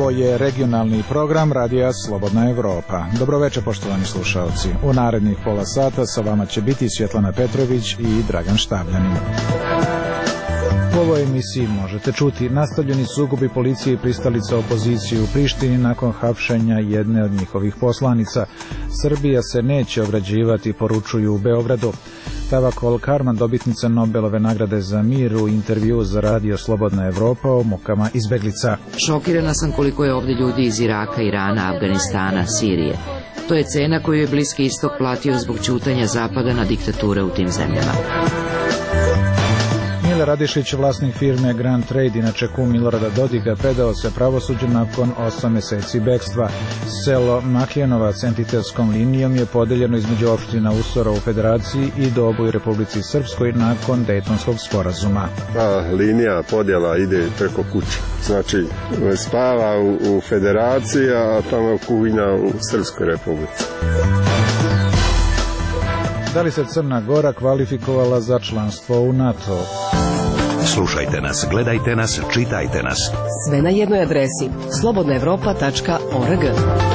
Ovo je regionalni program Radija Slobodna Evropa. Dobroveče, poštovani slušaoci. U narednih pola sata sa vama će biti Svjetlana Petrović i Dragan Štavljanin. U ovoj emisiji možete čuti nastavljeni sukobi policije i pristalica opozicije u Prištini nakon hapšenja jedne od njihovih poslanica. Srbija se neće ograđivati, poručuju u Beogradu. Tavakol Karman, dobitnica Nobelove nagrade za mir, u intervju za Radio Slobodna Evropa o mukama izbeglica. Šokirana sam koliko je ovdje ljudi iz Iraka, Irana, Afganistana, Sirije. To je cena koju je Bliski istok platio zbog ćutanja Zapada na diktature u tim zemljama. Mile Radišić, vlasnik firme Grand Trade, inače kum Milorada Dodiga, predao se pravosuđu nakon 8 meseci bekstva. Selo Makijanovac entitetskom linijom je podeljeno između opština Usora u Federaciji i Dobu u Republici Srpskoj nakon Dejtonskog sporazuma. Linija podjela ide preko kuće. Znači, spava u Federaciji, a tamo kuhinja u Srpskoj Republici. Da li se Crna Gora kvalifikovala za članstvo u NATO? Slušajte nas, gledajte nas, čitajte nas. Sve na jednoj adresi slobodnaevropa.org.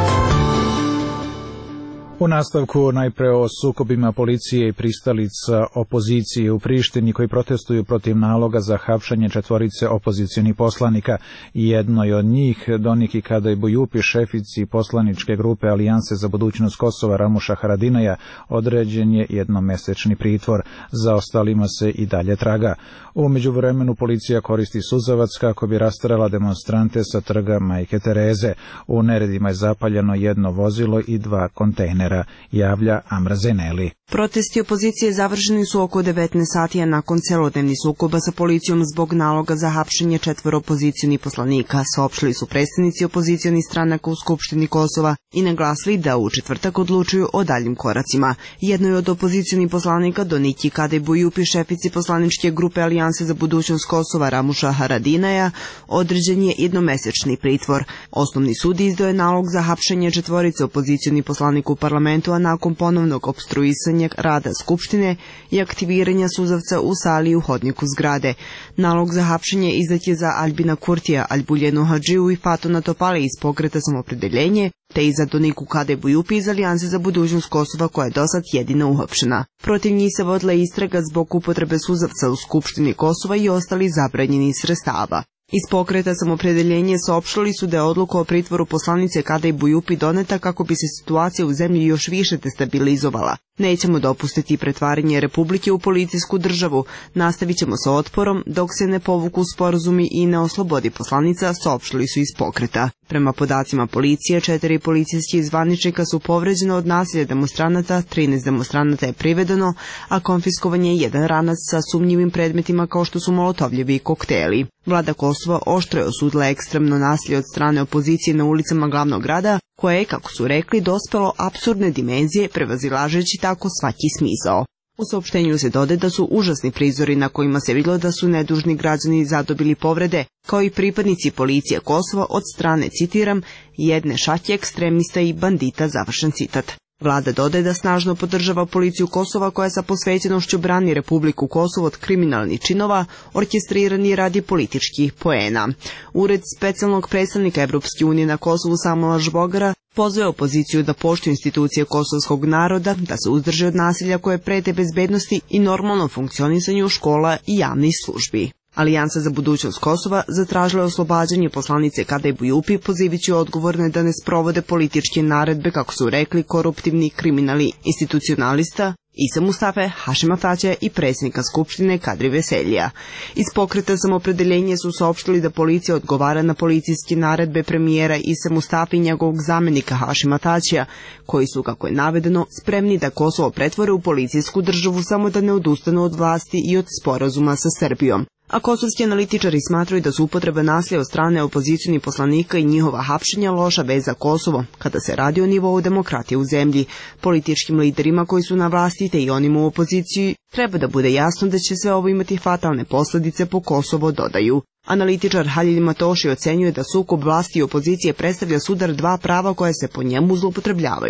U nastavku najpre o sukobima policije i pristalica opozicije u Prištini koji protestuju protiv naloga za hapšenje 4 opozicionih poslanika. Jednoj od njih, Doniki Kadaj Bujupi, šefici poslaničke grupe Alijanse za budućnost Kosova Ramuša Haradinaja, određen je jednomesečni pritvor. Za ostalima se i dalje traga. U međuvremenu policija koristi suzavac kako bi rasterala demonstrante sa trga Majke Tereze. U neredima je zapaljeno jedno vozilo i 2 kontejnera, javlja Amra Zeneli. Protesti opozicije završeni su oko 19 sati nakon celodnevnih sukoba sa policijom zbog naloga za hapšenje 4 opozicionih poslanika, saopštili su predstavnici opozicionih stranaka u Skupštini Kosova i naglasili da u četvrtak odlučuju o daljim koracima. Jednoj od opozicionih poslanika, Doniki Kadaj Bujupi, šefici poslaničke grupe Alijanse za budućnost Kosova Ramuša Haradinaja, određen je jednomesečni pritvor. Osnovni sud izdao je nalog za hapšenje 4 opozicionih poslanika u parlamentu, a nakon ponovnog opstruisanja rada Skupštine i aktiviranja suzavca u sali i u hodniku zgrade. Nalog za hapšenje izdat je za Albina Kurtija, Albuljenu Hadžiju i Fatuna Topale iz Pokreta samopredeljenje, te i za Doniku Kadaj Bujupi iz Alijanse za budućnost Kosova, koja je dosad jedina uhapšena. Protiv njih se vodila istraga zbog upotrebe suzavca u Skupštini Kosova i ostali zabranjenih sredstava. Iz Pokreta samopredeljenje saopštili su da je odluka o pritvoru poslanice Kadaj Bujupi doneta kako bi se situacija u zemlji još više destabilizovala. Nećemo dopustiti pretvaranje Republike u policijsku državu, nastavit ćemo sa otporom dok se ne povuku sporazumi i ne oslobodi poslanica, saopštili su iz Pokreta. Prema podacima policije, 4 policijskih zvaničnika su povređena od nasilja demonstranata, 13 demonstranata je privedeno, a konfiskovan je 1 ranac sa sumnjivim predmetima kao što su molotovljevi i kokteli. Vlada Kosova oštro je osudila ekstremno nasilje od strane opozicije na ulicama glavnog grada, koje je, kako su rekli, dospelo apsurdne dimenzije, prevazilažeći tako svaki smisao. U saopštenju se dodaje da su užasni prizori na kojima se vidjelo da su nedužni građani zadobili povrede, kao i pripadnici policije Kosova od strane, citiram, jedne šake ekstremista i bandita, završen citat. Vlada dodaje da snažno podržava policiju Kosova koja sa posvećenošću brani Republiku Kosovo od kriminalnih činova orkestrirani radi političkih poena. Ured specijalnog predstavnika Evropske unije na Kosovu Samuela Žbogara pozvao je opoziciju da poštuje institucije kosovskog naroda, da se uzdrže od nasilja koje prete bezbednosti i normalnom funkcionisanju škola i javnih službi. Alijansa za budućnost Kosova zatražila je oslobađanje poslanice Kadaj Bujupi, pozivajući odgovorne da ne sprovode političke naredbe, kako su rekli, koruptivni kriminali institucionalista Isa Mustafe, Hašima Taćija i predsjednika Skupštine Kadri Veseljija. Iz Pokreta samopredeljenje su saopštili da policija odgovara na policijske naredbe premijera Isa Mustafe i njegovog zamenika Hašima Taćija, koji su, kako je navedeno, spremni da Kosovo pretvore u policijsku državu samo da ne odustanu od vlasti i od sporazuma sa Srbijom. A kosovski analitičari smatraju da su upotrebe nasilja od strane opozicionih poslanika i njihova hapšenja loša veza za Kosovo, kada se radi o nivou demokratije u zemlji. Političkim liderima koji su na vlasti te i onima u opoziciji treba da bude jasno da će sve ovo imati fatalne posljedice po Kosovo, dodaju. Analitičar Halil Matoši ocenjuje da sukob vlasti i opozicije predstavlja sudar 2 prava koje se po njemu zloupotrebljavaju.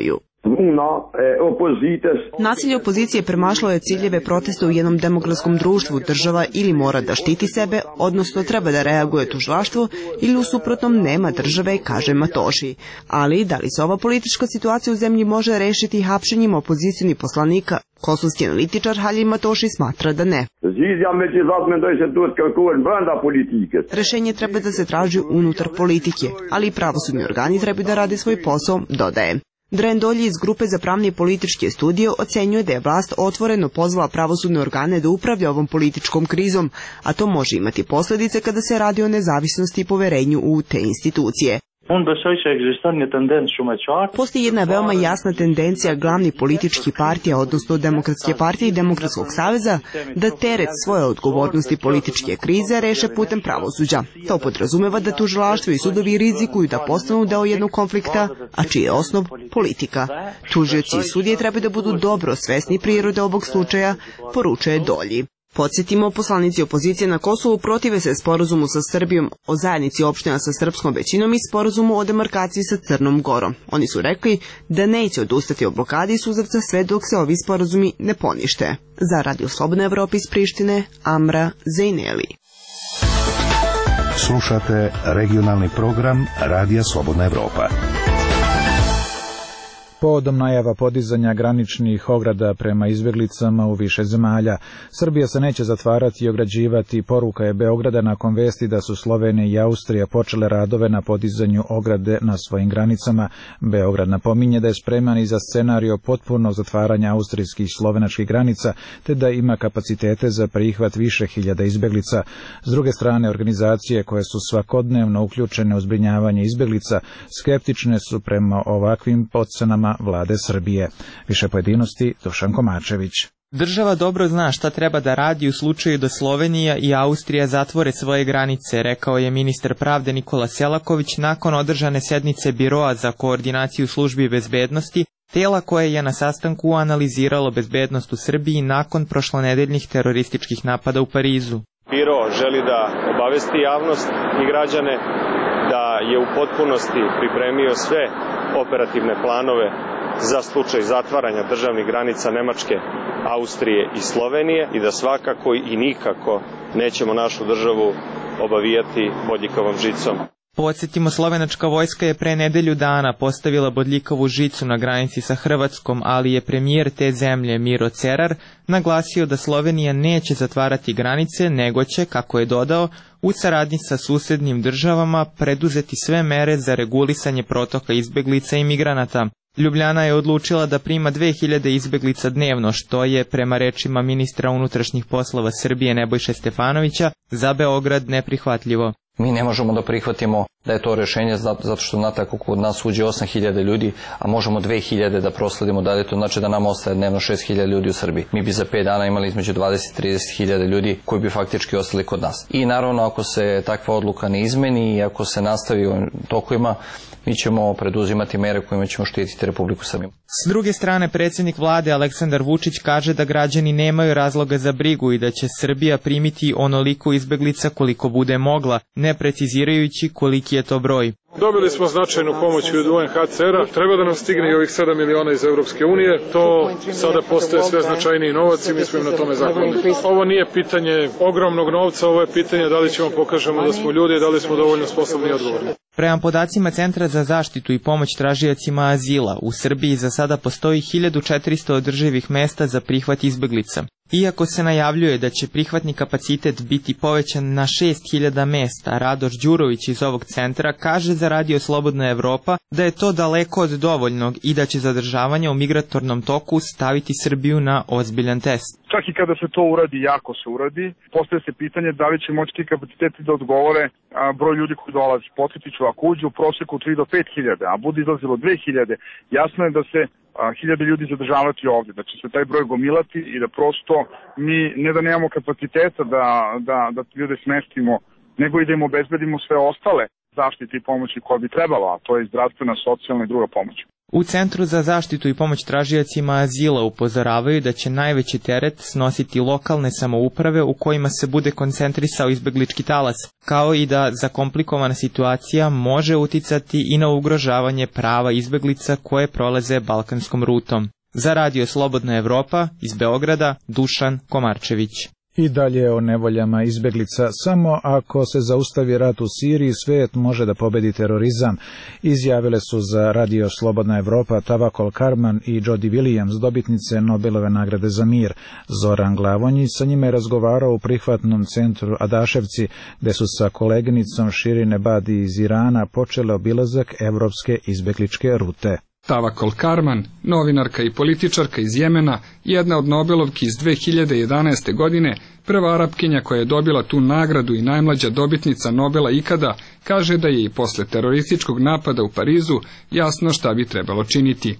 Nasilje opozicije premašlo je ciljeve protesta u jednom demokratskom društvu. Država ili mora da štiti sebe, odnosno treba da reaguje tužilaštvo, ili u suprotnom nema države, kaže Matoši. Ali da li se ova politička situacija u zemlji može rešiti hapšenjem opozicionih poslanika? Kosovski analitičar Haljim Matoši smatra da ne. Rešenje treba da se traži unutar politike, ali i pravosudni organi treba da rade svoj posao, dodaje. Dren Dolji iz Grupe za pravne i političke studije ocenjuje da je vlast otvoreno pozvala pravosudne organe da upravlja ovom političkom krizom, a to može imati posljedice kada se radi o nezavisnosti i poverenju u te institucije. Postoji jedna veoma jasna tendencija glavnih političkih partija, odnosno Demokratske partije i Demokratskog saveza, da teret svoje odgovornosti političke krize reše putem pravosuđa. To podrazumeva da tužilaštvo i sudovi rizikuju da postanu deo jednog konflikta, a čiji je osnov politika. Tužioci i sudije treba da budu dobro svesni prirode ovog slučaja, poručuje Dolji. Podsjetimo, poslanici opozicije na Kosovu protive se sporazumu sa Srbijom o zajednici opština sa srpskom većinom i sporazumu o demarkaciji sa Crnom Gorom. Oni su rekli da neće odustati od blokadi suzavca sve dok se ovi sporazumi ne ponište. Za Radio Slobodna Evropa iz Prištine, Amra Zejneli. Slušate regionalni program Radija Slobodna Evropa. Povodom najava podizanja graničnih ograda prema izbjeglicama u više zemalja, Srbija se neće zatvarati i ograđivati. Poruka je Beograda nakon vesti da su Slovenija i Austrija počele radove na podizanju ograde na svojim granicama. Beograd napominje da je spreman i za scenario potpunog zatvaranja austrijskih i slovenačkih granica, te da ima kapacitete za prihvat više hiljada izbjeglica. S druge strane, organizacije koje su svakodnevno uključene u zbrinjavanje izbjeglica skeptične su prema ovakvim ocenama vlade Srbije. Više pojedinosti Dušan Komačević. Država dobro zna šta treba da radi u slučaju da Slovenija i Austrija zatvore svoje granice, rekao je ministar pravde Nikola Selaković nakon održane sednice Biroa za koordinaciju službi bezbednosti, tela koje je na sastanku analiziralo bezbednost u Srbiji nakon prošlonedeljnih terorističkih napada u Parizu. Biro želi da obavesti javnost i građane da je u potpunosti pripremio sve operativne planove za slučaj zatvaranja državnih granica Nemačke, Austrije i Slovenije i da svakako i nikako nećemo našu državu obavijati bodljikavom žicom. Podsjetimo, slovenačka vojska je pre nedelju dana postavila bodljikavu žicu na granici sa Hrvatskom, ali je premijer te zemlje Miro Cerar naglasio da Slovenija neće zatvarati granice, nego će, kako je dodao, u saradnji sa susednim državama preduzeti sve mere za regulisanje protoka izbeglica i migranata. Ljubljana je odlučila da prima 2000 izbeglica dnevno, što je, prema rečima ministra unutrašnjih poslova Srbije Nebojše Stefanovića, za Beograd neprihvatljivo. Mi ne možemo da prihvatimo da je to rešenje zato što znate ako kod nas uđe 8000 ljudi, a možemo 2000 da prosledimo dalje, to znači da nam ostaje dnevno 6000 ljudi u Srbiji. Mi bi za 5 dana imali između 20 i 30.000 ljudi koji bi faktički ostali kod nas. I naravno ako se takva odluka ne izmeni i ako se nastavi ovim tokovima, mi ćemo preduzimati mere kojima ćemo štititi Republiku Srbiju. S druge strane, predsjednik vlade Aleksandar Vučić kaže da građani nemaju razloga za brigu i da će Srbija primiti onoliko izbeglica koliko bude mogla, ne precizirajući koliki je to broj. Dobili smo značajnu pomoć od UNHCR-a, treba da nam stigne i ovih 7 miliona iz Evropske unije, to sada postaje sve značajniji novac i mi smo im na tome zahvalni. Ovo nije pitanje ogromnog novca, ovo je pitanje da li ćemo pokažemo da smo ljudi i da li smo dovoljno sposobni i odgovorni. Prema podacima Centra za zaštitu i pomoć tražiocima azila, u Srbiji za sada postoji 1400 održivih mesta za prihvat izbeglica. Iako se najavljuje da će prihvatni kapacitet biti povećan na 6000 mesta, Radoš Đurović iz ovog centra kaže za Radio Slobodna Evropa da je to daleko od dovoljnog i da će zadržavanje u migratornom toku staviti Srbiju na ozbiljan test. Čak i kada se to uradi, jako se uradi, postaje se pitanje da li će moći ti kapaciteti da odgovore broj ljudi koji dolazi. Podsjetit ću, ako uđe u proseku 3 do 5000, a bude izlazilo 2000, jasno je da se 1000 ljudi zadržavati ovdje, da će se taj broj gomilati i da prosto mi ne da nemamo kapaciteta da ljude smestimo, nego i da im obezbedimo sve ostale zaštite i pomoći koje bi trebalo, a to je zdravstvena, socijalna i druga pomoć. U Centru za zaštitu i pomoć tražiocima azila upozoravaju da će najveći teret snositi lokalne samouprave u kojima se bude koncentrisao izbeglički talas, kao i da zakomplikovana situacija može uticati i na ugrožavanje prava izbeglica koje prolaze balkanskom rutom. Za Radio Slobodna Evropa iz Beograda, Dušan Komarčević. I dalje o nevoljama izbeglica. Samo ako se zaustavi rat u Siriji, svijet može da pobedi terorizam, izjavile su za Radio Slobodna Evropa Tawakkol Karman i Jody Williams, dobitnice Nobelove nagrade za mir. Zoran Glavonjić sa njima je razgovarao u prihvatnom centru Adaševci, gde su sa koleginicom Shirin Ebadi iz Irana počele obilazak evropske izbegličke rute. Tawakkol Karman, novinarka i političarka iz Jemena, jedna od Nobelovki iz 2011. godine, prva Arapkinja koja je dobila tu nagradu i najmlađa dobitnica Nobela ikada, kaže da je i posle terorističkog napada u Parizu jasno šta bi trebalo činiti.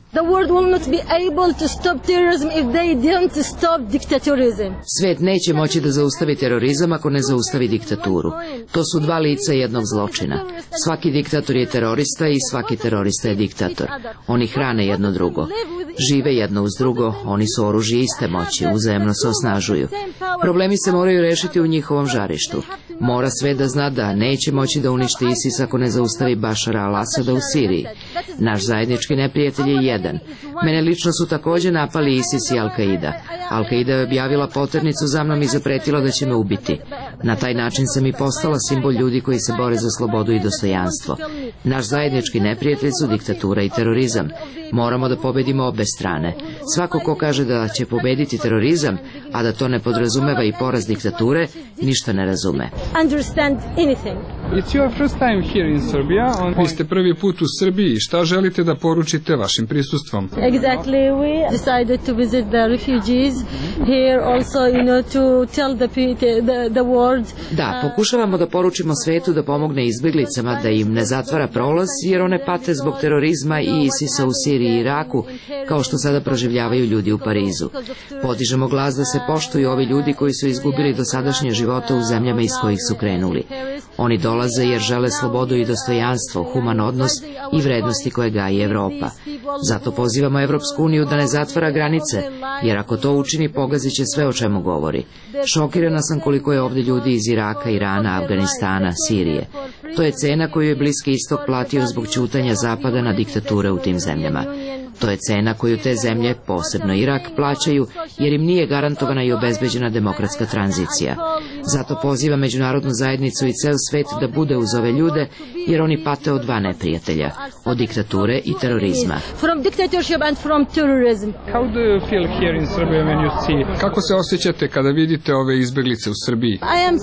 Svet neće moći da zaustavi terorizam ako ne zaustavi diktaturu. To su dva lica jednog zločina. Svaki diktator je terorista i svaki terorista je diktator. Oni hrane jedno drugo. Žive jedno uz drugo, oni su oružje iste moći, uzajemno se osnažuju. Problemi se moraju rešiti u njihovom žarištu. Mora sve da zna da neće moći da uništi ISIS ako ne zaustavi Bašara al-Asada u Siriji. Naš zajednički neprijatelj je jedan. Mene lično su također napali ISIS i Al-Qaida. Al-Qaida je objavila poternicu za mnom i zapretila da će me ubiti. Na taj način sam i postala simbol ljudi koji se bore za slobodu i dostojanstvo. Naš zajednički neprijatelj su diktatura i terorizam. Moramo da pobedimo obe strane. Svako ko kaže da će pobediti terorizam, a da to ne podrazumeva i poraz diktature, ništa ne razume. Vi ste prvi put u Srbiji. Šta želite da poručite vašim prisustvom? Da, pokušavamo da poručimo svetu da pomogne izbjeglicama, da im ne zatvara prolaz, jer one pate zbog terorizma i ISIS-a u Siriji i Iraku, kao što sada proživljavaju ljudi u Parizu. Podižemo glas da se poštuju ovi ljudi koji su izgubili dosadašnje živote u zemljama iz kojih su krenuli. Oni dolaze jer žele slobodu i dostojanstvo, human odnos i vrednosti koje gaji Evropa. Zato pozivamo Evropsku uniju da ne zatvara granice, jer ako to učini, pogazit će sve o čemu govori. Šokirana sam koliko je ovdje ljudi iz Iraka, Irana, Afganistana, Sirije. To je cena koju je Bliski istok platio zbog ćutanja Zapada na diktature u tim zemljama. To je cena koju te zemlje, posebno Irak, plaćaju jer im nije garantovana i obezbeđena demokratska tranzicija. Zato poziva međunarodnu zajednicu i ceo svet da bude uz ove ljude jer oni pate od dva neprijatelja, od diktature i terorizma. Kako se osjećate kada vidite ove izbeglice u Srbiji?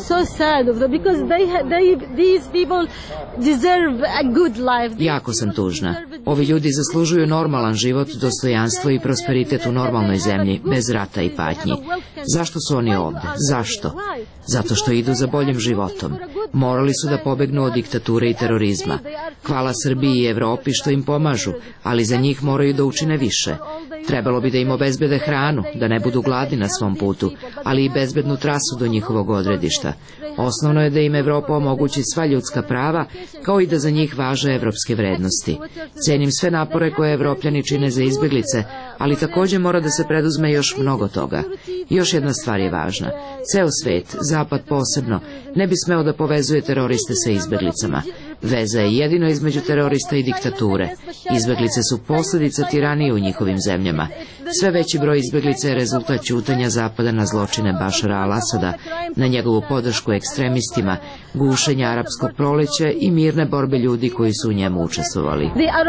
Jako sam tužna. Ovi ljudi zaslužuju normalan život, dostojanstvo i prosperitet u normalnoj zemlji, bez rata i patnji. Zašto su oni ovde? Zašto? Zato što idu za boljim životom. Morali su da pobegnu od diktature i terorizma. Hvala Srbiji i Evropi što im pomažu, ali za njih moraju da učine više. Trebalo bi da im obezbede hranu, da ne budu gladni na svom putu, ali i bezbednu trasu do njihovog odredišta. Osnovno je da im Evropa omogući sva ljudska prava, kao i da za njih važe evropske vrednosti. Cenim sve napore koje Evropljani čine za izbjeglice, ali također mora da se preduzme još mnogo toga. Još jedna stvar je važna. Ceo svet, Zapad posebno, ne bi smeo da povezuje teroriste sa izbjeglicama. Veza je jedino između terorista i diktature. Izbjeglice su posljedica tiranije u njihovim zemljama. Sve veći broj izbjeglica je rezultat ćutanja Zapada na zločine Bašara al-Asada, na njegovu podršku ekstremistima, gušenja arapskog proleća i mirne borbe ljudi koji su u njemu učestvovali.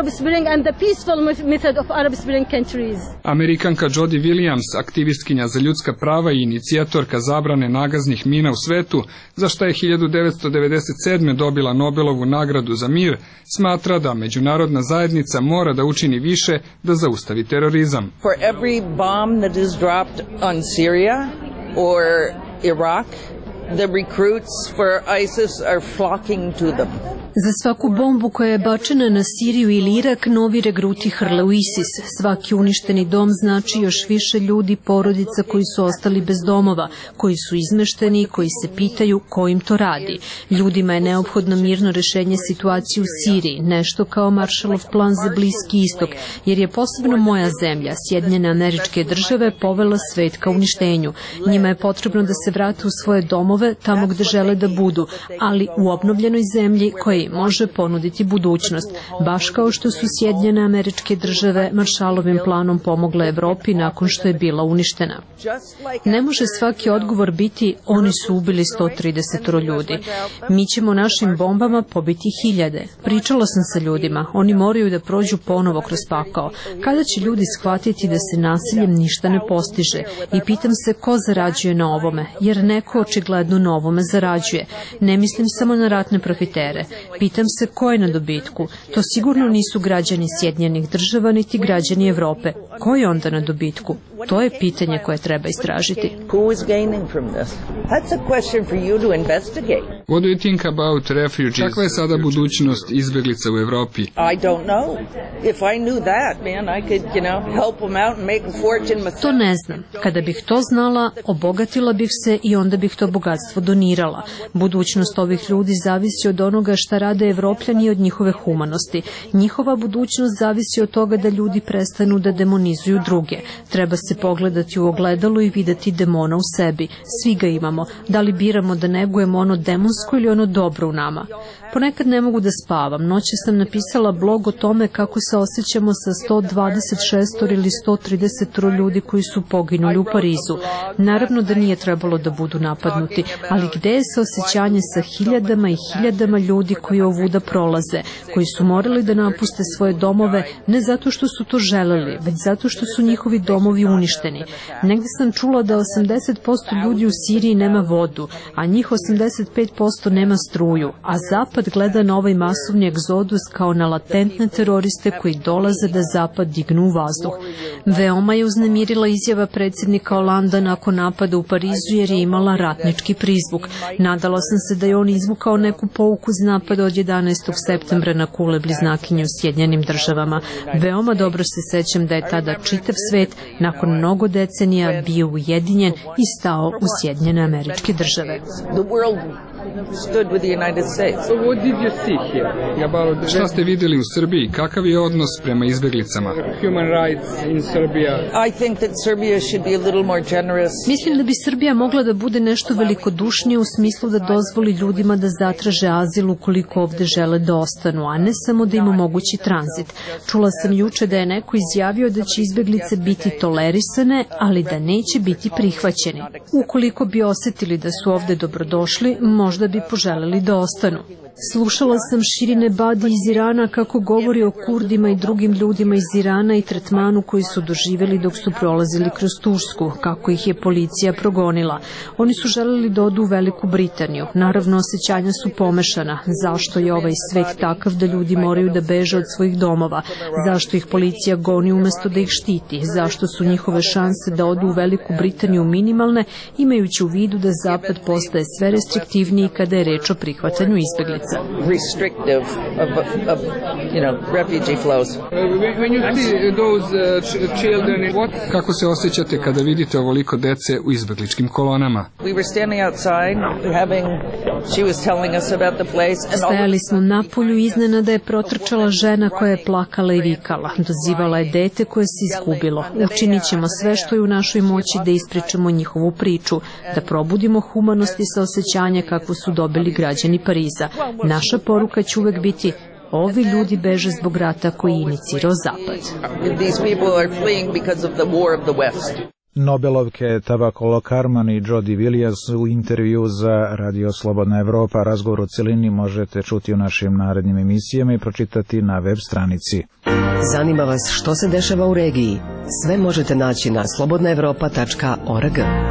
Amerikanka Jody Williams, aktivistkinja za ljudska prava i inicijatorka zabrane nagaznih mina u svetu, za što je 1997. dobila Nobelovu nagradu za mir, smatra da međunarodna zajednica mora da učini više da zaustavi terorizam. For every bomb that is dropped on Syria or Iraq, the recruits for ISIS are flocking to them. Za svaku bombu koja je bačena na Siriju ili Irak, novi regruti hrle u ISIS. Svaki uništeni dom znači još više ljudi, porodica koji su ostali bez domova, koji su izmešteni i koji se pitaju ko im to radi. Ljudima je neophodno mirno rešenje situacije u Siriji, nešto kao Marshallov plan za Bliski istok, jer je posebno moja zemlja, Sjedinjene Američke Države, povela svet ka uništenju. Njima je potrebno da se vrate u svoje domove, tamo gde žele da budu, ali u obnovljenoj zemlji koja može ponuditi budućnost, baš kao što su Sjedinjene Američke Države Marshallovim planom pomogle Evropi nakon što je bila uništena. Ne može svaki odgovor biti oni su ubili 130 ljudi. Mi ćemo našim bombama pobiti hiljade. Pričala sam sa ljudima, oni moraju da prođu ponovo kroz pakao. Kada će ljudi shvatiti da se nasiljem ništa ne postiže? I pitam se ko zarađuje na ovome, jer neko očigledno na ovome zarađuje. Ne mislim samo na ratne profitere. Pitam se ko je na dobitku. To sigurno nisu građani Sjedinjenih Država niti građani Evrope. Ko je onda na dobitku? To je pitanje koje treba istražiti. What do you think about refugees? Kakva je sada budućnost izbeglica u Evropi? I don't know. If I knew that, man, I could, help them out and make a fortune myself. To ne znam. Kada bih to znala, obogatila bih se i onda bih to bogatstvo donirala. Budućnost ovih ljudi zavisi od onoga šta rade Evropljani i od njihove humanosti. Njihova budućnost zavisi od toga da ljudi prestanu da demonizuju druge. Treba se pogledati u ogledalo i videti demona u sebi. Svi ga imamo. Da li biramo da negujemo ono demonsko ili ono dobro u nama? Ponekad ne mogu da spavam. Noće sam napisala blog o tome kako se osjećamo sa 126 ili 130 ljudi koji su poginuli u Parizu. Naravno da nije trebalo da budu napadnuti, ali gde je saosećanje sa hiljadama i hiljadama ljudi koji ovuda prolaze, koji su morali da napuste svoje domove ne zato što su to želeli, već zato što su njihovi domovi uništeni. Negde sam čula da 80% ljudi u Siriji nema vodu, a njih 85% nema struju, a Zapad gleda na ovaj masovni egzodus kao na latentne teroriste koji dolaze da Zapad dignu u vazduh. Veoma je uznemirila izjava predsjednika Holanda nakon napada u Parizu jer je imala ratnički prizvuk. Nadala sam se da je on izvukao neku pouku iz napada od 11. septembra na kule bliznakinje u Sjedinjenim Državama. Veoma dobro se sećam da je tada čitav svet nakon mnogo decenija bio ujedinjen i stao u Sjedinjene Američke Države. Stood with the United States. So what did you see here? Šta ste vidjeli u Srbiji? Kakav je odnos prema izbeglicama? Human rights in Serbia. I think that Serbia should be a little more generous. Mislim da bi Srbija mogla da bude nešto velikodušnije u smislu da dozvoli ljudima da zatraže azil ukoliko ovde žele da ostanu, a ne samo da im omogući tranzit. Čula sam juče da je neko izjavio da će izbeglice biti tolerisane, ali da neće biti prihvaćeni. Ukoliko bi osetili da su ovde dobrodošli, možda bi poželeli da ostanu. Slušala sam Širine Badi iz Irana kako govori o Kurdima i drugim ljudima iz Irana i tretmanu koji su doživjeli dok su prolazili kroz Tursku, kako ih je policija progonila. Oni su želeli da odu u Veliku Britaniju. Naravno, osjećanja su pomešana. Zašto je ovaj svet takav da ljudi moraju da beže od svojih domova? Zašto ih policija goni umesto da ih štiti? Zašto su njihove šanse da odu u Veliku Britaniju minimalne, imajući u vidu da Zapad postaje sve restriktivniji kada je reč o prihvatanju izbeglica? Restrictive of refugee flows. When you see those children, kako se osjećate kada vidite ovoliko dece u izbegličkim kolonama? We were standing outside she was telling us about the place. Stajali smo napolju i iznenada je protrčala žena koja je plakala i vikala. Dozivala je dete koje se izgubilo. Učinit ćemo sve što je u našoj moći da ispričamo njihovu priču, da probudimo humanost i saosećanje kako su dobili građani Pariza. Naša poruka će uvek biti: ovi ljudi beže zbog rata koji je inicirao Zapad. Nobelovke Tawakkol Karman i Jody Williams u intervju za Radio Slobodna Evropa. Razgovor u celini možete čuti u našim narednim emisijama i pročitati na web stranici. Zanima vas što se dešava u regiji? Sve možete naći na slobodnaevropa.org.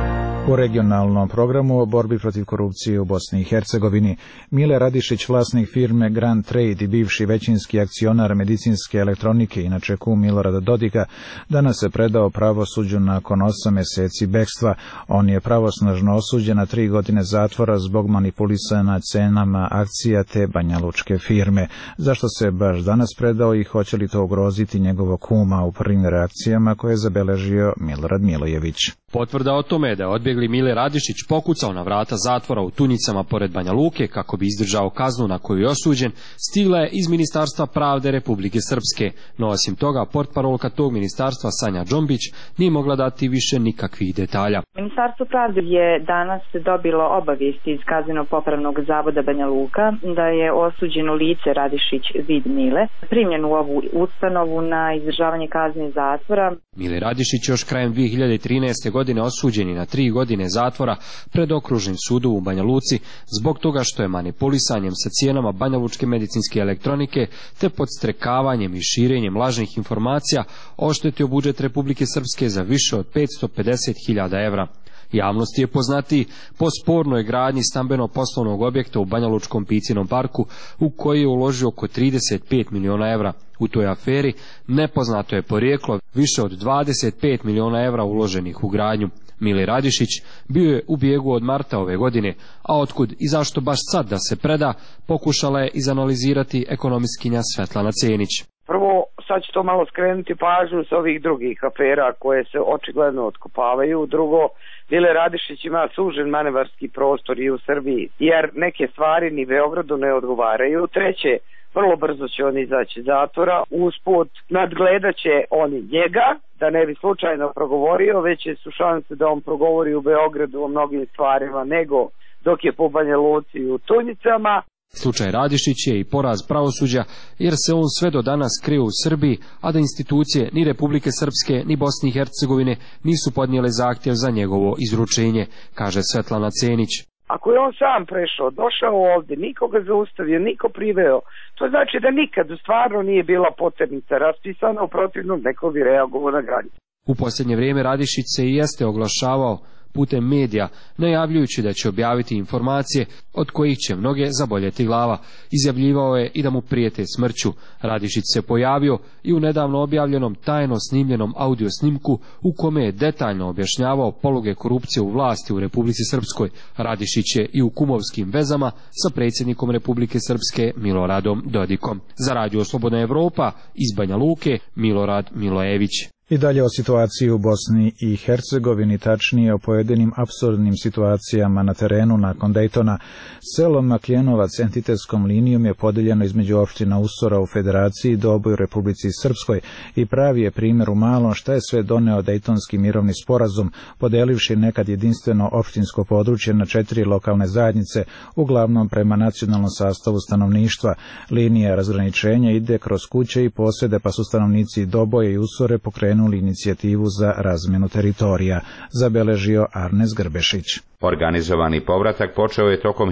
U regionalnom programu o borbi protiv korupcije u Bosni i Hercegovini Mile Radišić, vlasnik firme Grand Trade i bivši većinski akcionar medicinske elektronike, inače kum Milorada Dodika, danas se predao pravosuđu nakon 8 mjeseci bekstva. On je pravosnažno osuđen na 3 godine zatvora zbog manipulisanja cenama akcija te banjalučke firme. Zašto se baš danas predao i hoće li to ugroziti njegovog kuma u prvim reakcijama koje je zabeležio Milorad Milojević? Potvrda o tome da je odbjegli Mile Radišić pokucao na vrata zatvora u Tunjicama pored Banja Luke kako bi izdržao kaznu na koju je osuđen, stigla je iz Ministarstva pravde Republike Srpske, no osim toga portparolka tog ministarstva Sanja Džombić nije mogla dati više nikakvih detalja. Ministarstvo pravde je danas dobilo obavijesti iz Kazneno-popravnog zavoda Banja Luka da je osuđeno lice Radišić Vid Mile primljen u ovu ustanovu na izdržavanje kazne zatvora. Mile Radišić još krajem 2013. godine osuđen je na 3 godine zatvora pred okružnim sudom u Banja Luci zbog toga što je manipulisanjem sa cijenama banjalučke medicinske elektronike te podstrekavanjem i širenjem lažnih informacija oštetio budžet Republike Srpske za više od 550.000 evra. Javnosti je poznatiji po spornoj gradnji stambeno-poslovnog objekta u Banjalučkom Picinom parku u koji je uložio oko 35 miliona evra. U toj aferi nepoznato je porijeklo više od 25 miliona evra uloženih u gradnju. Mile Radišić bio je u bijegu od marta ove godine, a otkud i zašto baš sad da se preda, pokušala je izanalizirati ekonomistkinja Svetlana Cenić. Prvo, sad ću to malo skrenuti pažnju s ovih drugih afera koje se očigledno otkopavaju. Drugo, Mile Radišić ima sužen manevarski prostor i u Srbiji, jer neke stvari ni Beogradu ne odgovaraju. Treće, vrlo brzo će on izaći iz zatvora, usput nadgledat će oni njega, da ne bi slučajno progovorio, veće su šanse da on progovori u Beogradu o mnogim stvarima nego dok je po Banja Luci i u Tunjicama. Slučaj Radišić je i poraz pravosuđa jer se on sve do danas krio u Srbiji, a da institucije ni Republike Srpske ni Bosne i Hercegovine nisu podnijele zahtjev za njegovo izručenje, kaže Svetlana Cenić. Ako je on sam prešao, došao ovdje, nikoga zaustavio, niko priveo, to znači da nikad stvarno nije bila poternica raspisana, u protivnom neko bi reagovao na granicu. U posljednje vrijeme Radišić se i jeste oglašavao putem medija, najavljujući da će objaviti informacije od kojih će mnoge zaboljeti glava. Izjavljivao je i da mu prijete smrću. Radišić se pojavio i u nedavno objavljenom tajno snimljenom audio snimku u kome je detaljno objašnjavao poluge korupcije u vlasti u Republici Srpskoj. Radišić je i u kumovskim vezama sa predsjednikom Republike Srpske Miloradom Dodikom. Za Radio Slobodna Evropa iz Banja Luke, Milorad Milojević. I dalje o situaciji u Bosni i Hercegovini, tačnije o pojedinim apsurdnim situacijama na terenu nakon Dejtona. Selo Makljenovac entitetskom linijom je podijeljeno između opština Usora u Federaciji i Doboj u Republici Srpskoj i pravi je primjer u malom šta je sve doneo Dejtonski mirovni sporazum, podelivši nekad jedinstveno opštinsko područje na 4 lokalne zajednice, uglavnom prema nacionalnom sastavu stanovništva. Linija razgraničenja ide kroz kuće i posjede, pa su stanovnici Doboje i Usore pokrenuli inicijativu za razmjenu teritorija, zabeležio Arnes Grbešić. Organizovani povratak počeo je tokom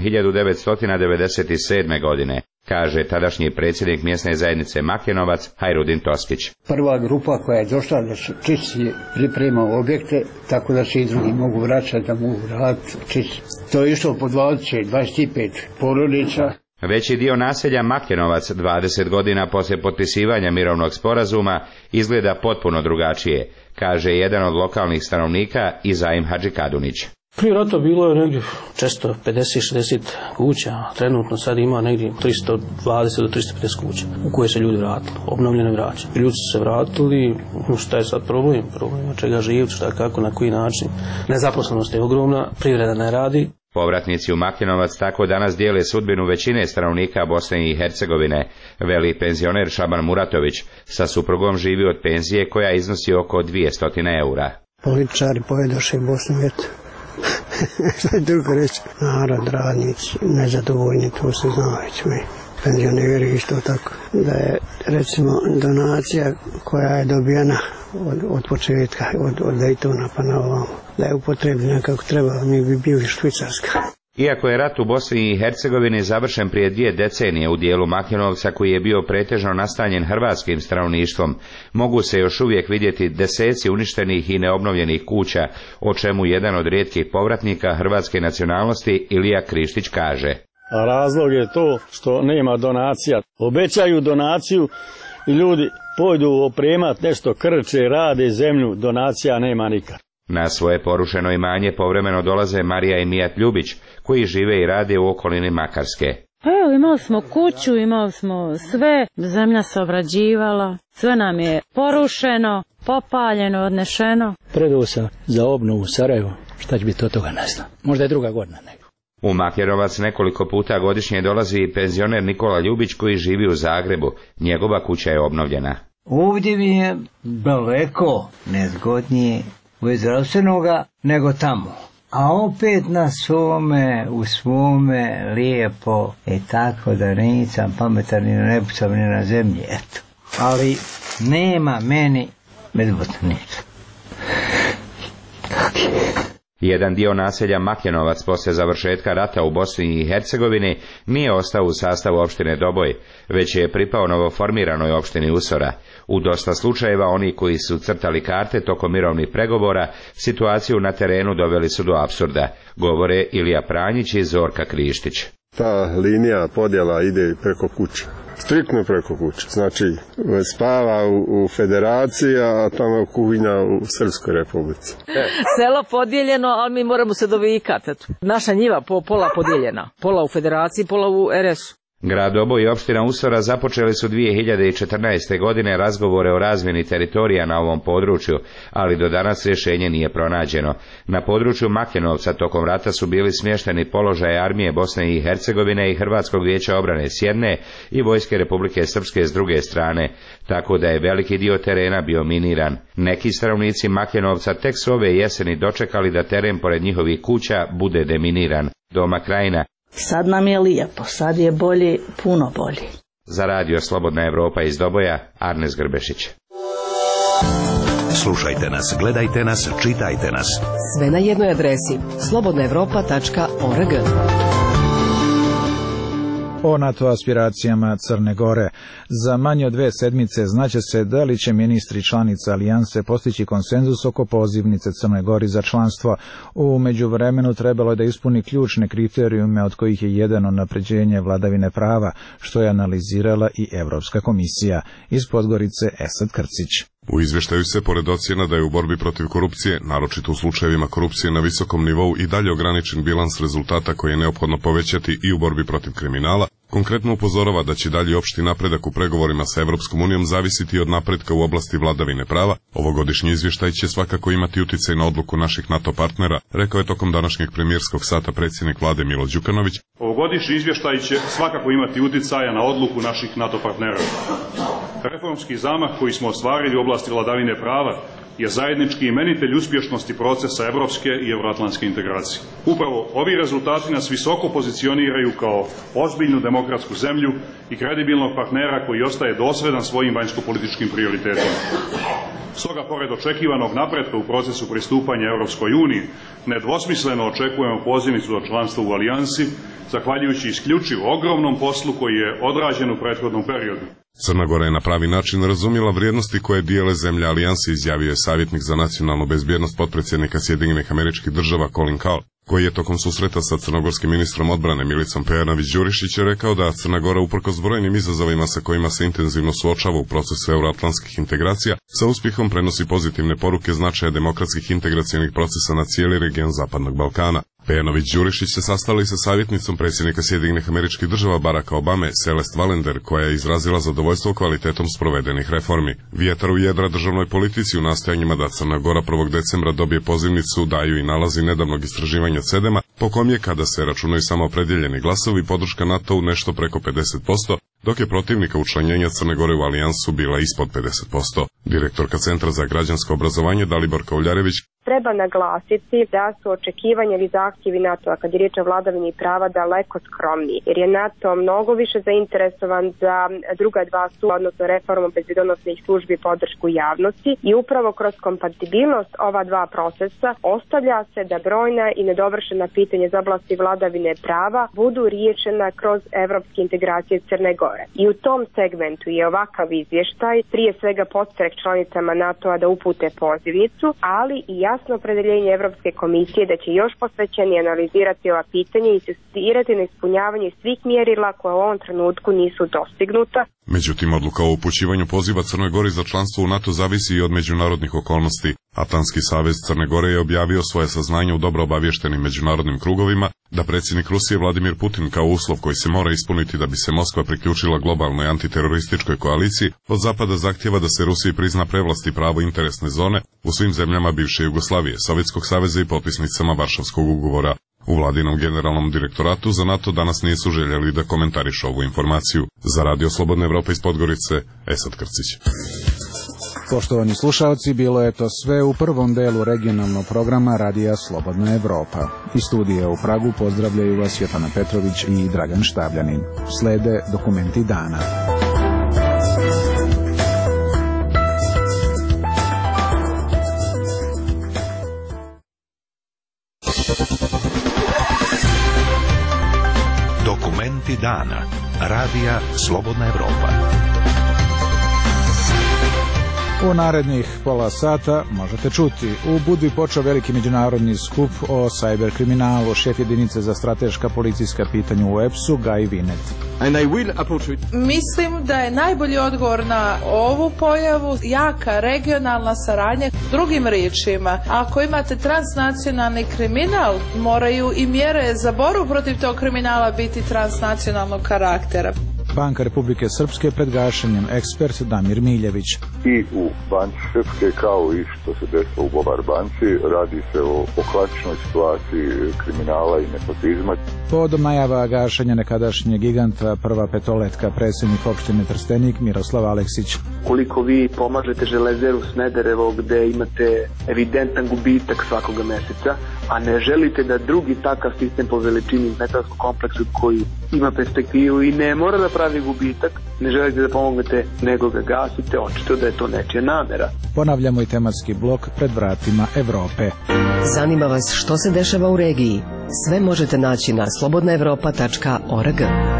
1997. godine, kaže tadašnji predsjednik mjesne zajednice Makljenovac Hajrudin Toskić. Prva grupa koja je došla da se čisti priprema objekte, tako da se i drugi mogu vraćati, da mogu raditi čisti. To je išlo po 25 porodica. Veći dio naselja Makljenovac 20 godina poslije potpisivanja mirovnog sporazuma izgleda potpuno drugačije, kaže jedan od lokalnih stanovnika Izaim Hadžikadunić. Prije rata bilo je negdje često 50-60 kuća, a trenutno sad ima negdje 320 do 350 kuća u koje se ljudi vratili, obnovljeno i vraćeno. Ljudi su se vratili, šta je sad problem? Problem od čega živjeti, šta, kako, na koji način. Nezaposlenost je ogromna, privreda ne radi. Povratnici u Makljenovac tako danas dijele sudbinu većine stanovnika Bosne i Hercegovine, veli penzioner Šaban Muratović. Sa suprugom živi od penzije koja iznosi oko 200 eura. Političari povedoše Bosnu vjetu. Šta je drugo reći? Narod, radnici, nezadovoljni, to se zna već mi. Penzioneri isto tako. Da je recimo donacija koja je dobijena od početka, od Dejtona pa na ovamo, da je upotrebljena kako treba, mi bi bili Švicarska. Iako je rat u Bosni i Hercegovini završen prije 2 decenije u dijelu Makenovca koji je bio pretežno nastanjen hrvatskim stanovništvom, mogu se još uvijek vidjeti deseci uništenih i neobnovljenih kuća, o čemu jedan od rijetkih povratnika hrvatske nacionalnosti Ilija Krištić kaže. A razlog je to što nema donacija. Obećaju donaciju i ljudi pojdu opremat nešto, krče, rade zemlju, donacija nema nikad. Na svoje porušeno imanje povremeno dolaze Marija i Mijat Ljubić, koji žive i rade u okolini Makarske. Evo, imali smo kuću, imali smo sve, zemlja se obrađivala, sve nam je porušeno, popaljeno, odnešeno. Predao sam za obnovu Sarajevo, šta će biti od toga ne znam, možda je druga godina nego. U Makerovac nekoliko puta godišnje dolazi i penzioner Nikola Ljubić koji živi u Zagrebu, njegova kuća je obnovljena. Ovdje mi je daleko nezgodnije u zdravstvenoga nego tamo. A opet na svome, u svome, lijepo i tako da nisam pametan ni na nebu sam ni na zemlji, eto. Ali nema meni medvotnica. Jedan dio naselja Makenovac poslije završetka rata u Bosni i Hercegovini nije ostao u sastavu opštine Doboj, već je pripao novoformiranoj opštini Usora. U dosta slučajeva oni koji su crtali karte tokom mirovnih pregovora situaciju na terenu doveli su do apsurda, govore Ilija Pranjić i Zorka Krištić. Ta linija podjela ide preko kuće. Striktno preko kuće. Znači, spava u Federaciji, a tamo je kuhinja u Srpskoj Republici. Selo podijeljeno, ali mi moramo se dovikati. Naša njiva pola podijeljena. Pola u Federaciji, pola u RS-u. Grad Doboj i opština Usora započeli su 2014. godine razgovore o razmjeni teritorija na ovom području, ali do danas rješenje nije pronađeno. Na području Makenovca tokom rata su bili smješteni položaje armije Bosne i Hercegovine i Hrvatskog vijeća obrane s jedne i Vojske Republike Srpske s druge strane, tako da je veliki dio terena bio miniran. Neki stanovnici Makenovca tek su ove jeseni dočekali da teren pored njihovih kuća bude deminiran. Doma Krajina. Sad nam je lijepo, sad je bolje, puno bolje. Za radio Slobodna Evropa iz Doboja, Arnes Grbešić. Slušajte nas, gledajte nas, čitajte nas. Sve na jednoj adresi, slobodnaevropa.org. O NATO aspiracijama Crne Gore. Za manje od 2 sedmice znaće se da li će ministri članica alijanse postići konsenzus oko pozivnice Crne Gori za članstvo. U međuvremenu trebalo je da ispuni ključne kriterijume, od kojih je jedan unapređenje vladavine prava, što je analizirala i Evropska komisija. Iz Podgorice Esad Krcić. U izvještaju se, pored ocjena da je u borbi protiv korupcije, naročito u slučajevima korupcije na visokom nivou, i dalje ograničen bilans rezultata koji je neophodno povećati i u borbi protiv kriminala, konkretno upozorava da će dalji opšti napredak u pregovorima sa Evropskom unijom zavisiti od napretka u oblasti vladavine prava. Ovogodišnji izvještaj će svakako imati uticaj na odluku naših NATO partnera, rekao je tokom današnjeg premijerskog sata predsjednik vlade Milo Đukanović. Ovogodišnji izvještaj će svakako imati uticaja na odluku naših NATO partnera. Reformski zamah koji smo ostvarili u oblasti vladavine prava je zajednički imenitelj uspješnosti procesa evropske i euroatlantske integracije. Upravo ovi rezultati nas visoko pozicioniraju kao ozbiljnu demokratsku zemlju i kredibilnog partnera koji ostaje dosljedan svojim vanjskopolitičkim prioritetima. Stoga, pored očekivanog napretka u procesu pristupanja Europskoj uniji, nedvosmisleno očekujemo pozivnicu za članstvo u alijansi, zahvaljujući isključivo ogromnom poslu koji je odrađen u prethodnom periodu. Crna Gora je na pravi način razumjela vrijednosti koje dijele zemlje alijanse, izjavio je savjetnik za nacionalnu bezbjednost potpredsjednika Sjedinjenih Američkih Država Colin Kahl, koji je tokom susreta sa crnogorskim ministrom odbrane Milicom Pejanović-Đurišić rekao da Crna Gora, uprkos brojnim izazovima sa kojima se intenzivno suočava u procesu euroatlantskih integracija, sa uspjehom prenosi pozitivne poruke značaja demokratskih integracionih procesa na cijeli region Zapadnog Balkana. Pejanović-Đurišić se sastali sa savjetnicom predsjednika Sjedinjenih Američkih Država Baracka Obame, Celeste Valender, koja je izrazila zadovoljstvo kvalitetom sprovedenih reformi. Vjetar u jedra državnoj politici u nastojanjima da Crna Gora 1. decembra dobije pozivnicu daju i nalazi nedavnog istraživanja CEDEM-a, po kom je, kada se računaju samo opredjeljeni glasovi, podrška NATO-u nešto preko 50%, dok je protivnika učlanjenja Crne Gore u alijansu bila ispod 50%. Direktorka Centra za građansko obrazovanje Dalibor Kovljarević. treba naglasiti da su očekivanja ili zahtjevi NATO-a kad je riječ o vladavini prava daleko skromniji, jer je NATO mnogo više zainteresovan za druga dva stupa, odnosno reformu bezbjednosnih službi i podršku javnosti, i upravo kroz kompatibilnost ova dva procesa ostavlja se da brojna i nedovršena pitanja iz oblasti vladavine prava budu riješena kroz evropske integracije Crne Gore. I u tom segmentu je ovakav izvještaj prije svega podstrek članicama NATO-a da upute pozivnicu, ali i jasno opredeljenje Evropske komisije da će još posvećenije analizirati ova pitanja i insistirati na ispunjavanju svih mjerila koja u ovom trenutku nisu dostignuta. Međutim, odluka o upućivanju poziva Crnoj Gori za članstvo u NATO zavisi i od međunarodnih okolnosti. Atlantski savez Crne Gore je objavio svoje saznanje u dobro obavještenim međunarodnim krugovima da predsjednik Rusije Vladimir Putin kao uslov koji se mora ispuniti da bi se Moskva priključila globalnoj antiterorističkoj koaliciji od zapada zahtjeva da se Rusiji prizna prevlasti pravo interesne zone u svim zemljama bivše Jugoslavije, Sovjetskog saveza i potpisnicama Varšavskog ugovora. U vladinom generalnom direktoratu za NATO danas nisu željeli da komentarišu ovu informaciju. Za Radio Slobodna Evropa iz Podgorice, Esad Krcić. Poštovani slušalci, bilo je to sve u prvom delu regionalnog programa Radija Slobodna Evropa. Iz studija u Pragu pozdravljaju vas Jotana Petrović i Dragan Štabljanin. Slede dokumenti dana. Dokumenti dana. Radija Slobodna Evropa. U narednih pola sata možete čuti: u Budvi počeo veliki međunarodni skup o sajberkriminalu. Šef jedinice za strateška policijska pitanja u EPS-u Gaj Vinet. Mislim da je najbolji odgovor na ovu pojavu jaka regionalna saradnja. Drugim riječima, ako imate transnacionalni kriminal, moraju i mjere za borbu protiv tog kriminala biti transnacionalnog karaktera. Banka Republike Srpske pred gašenjem, ekspert Damir Miljević. I u Banci Srpske kao i što se desilo u Bobar banci, radi se o klasičnoj situaciji kriminala i nepotizma. Povodom najava gašenja nekadašnje giganta Prva petoletka, predsjednik opštine Trstenik Miroslav Aleksić. Koliko vi pomažete Železeru Smederevo gde imate evidentan gubitak svakoga meseca, a ne želite da drugi takav sistem po veličini metalskog kompleksu koji ima perspektivu i ne mora da pravi gubitak, ne želite da pomognete, nego ga gasite, očito da je to nečija namera. Ponavljamo i tematski blok Pred vratima Evrope. Zanima vas što se dešava u regiji? Sve možete naći na slobodnaevropa.org.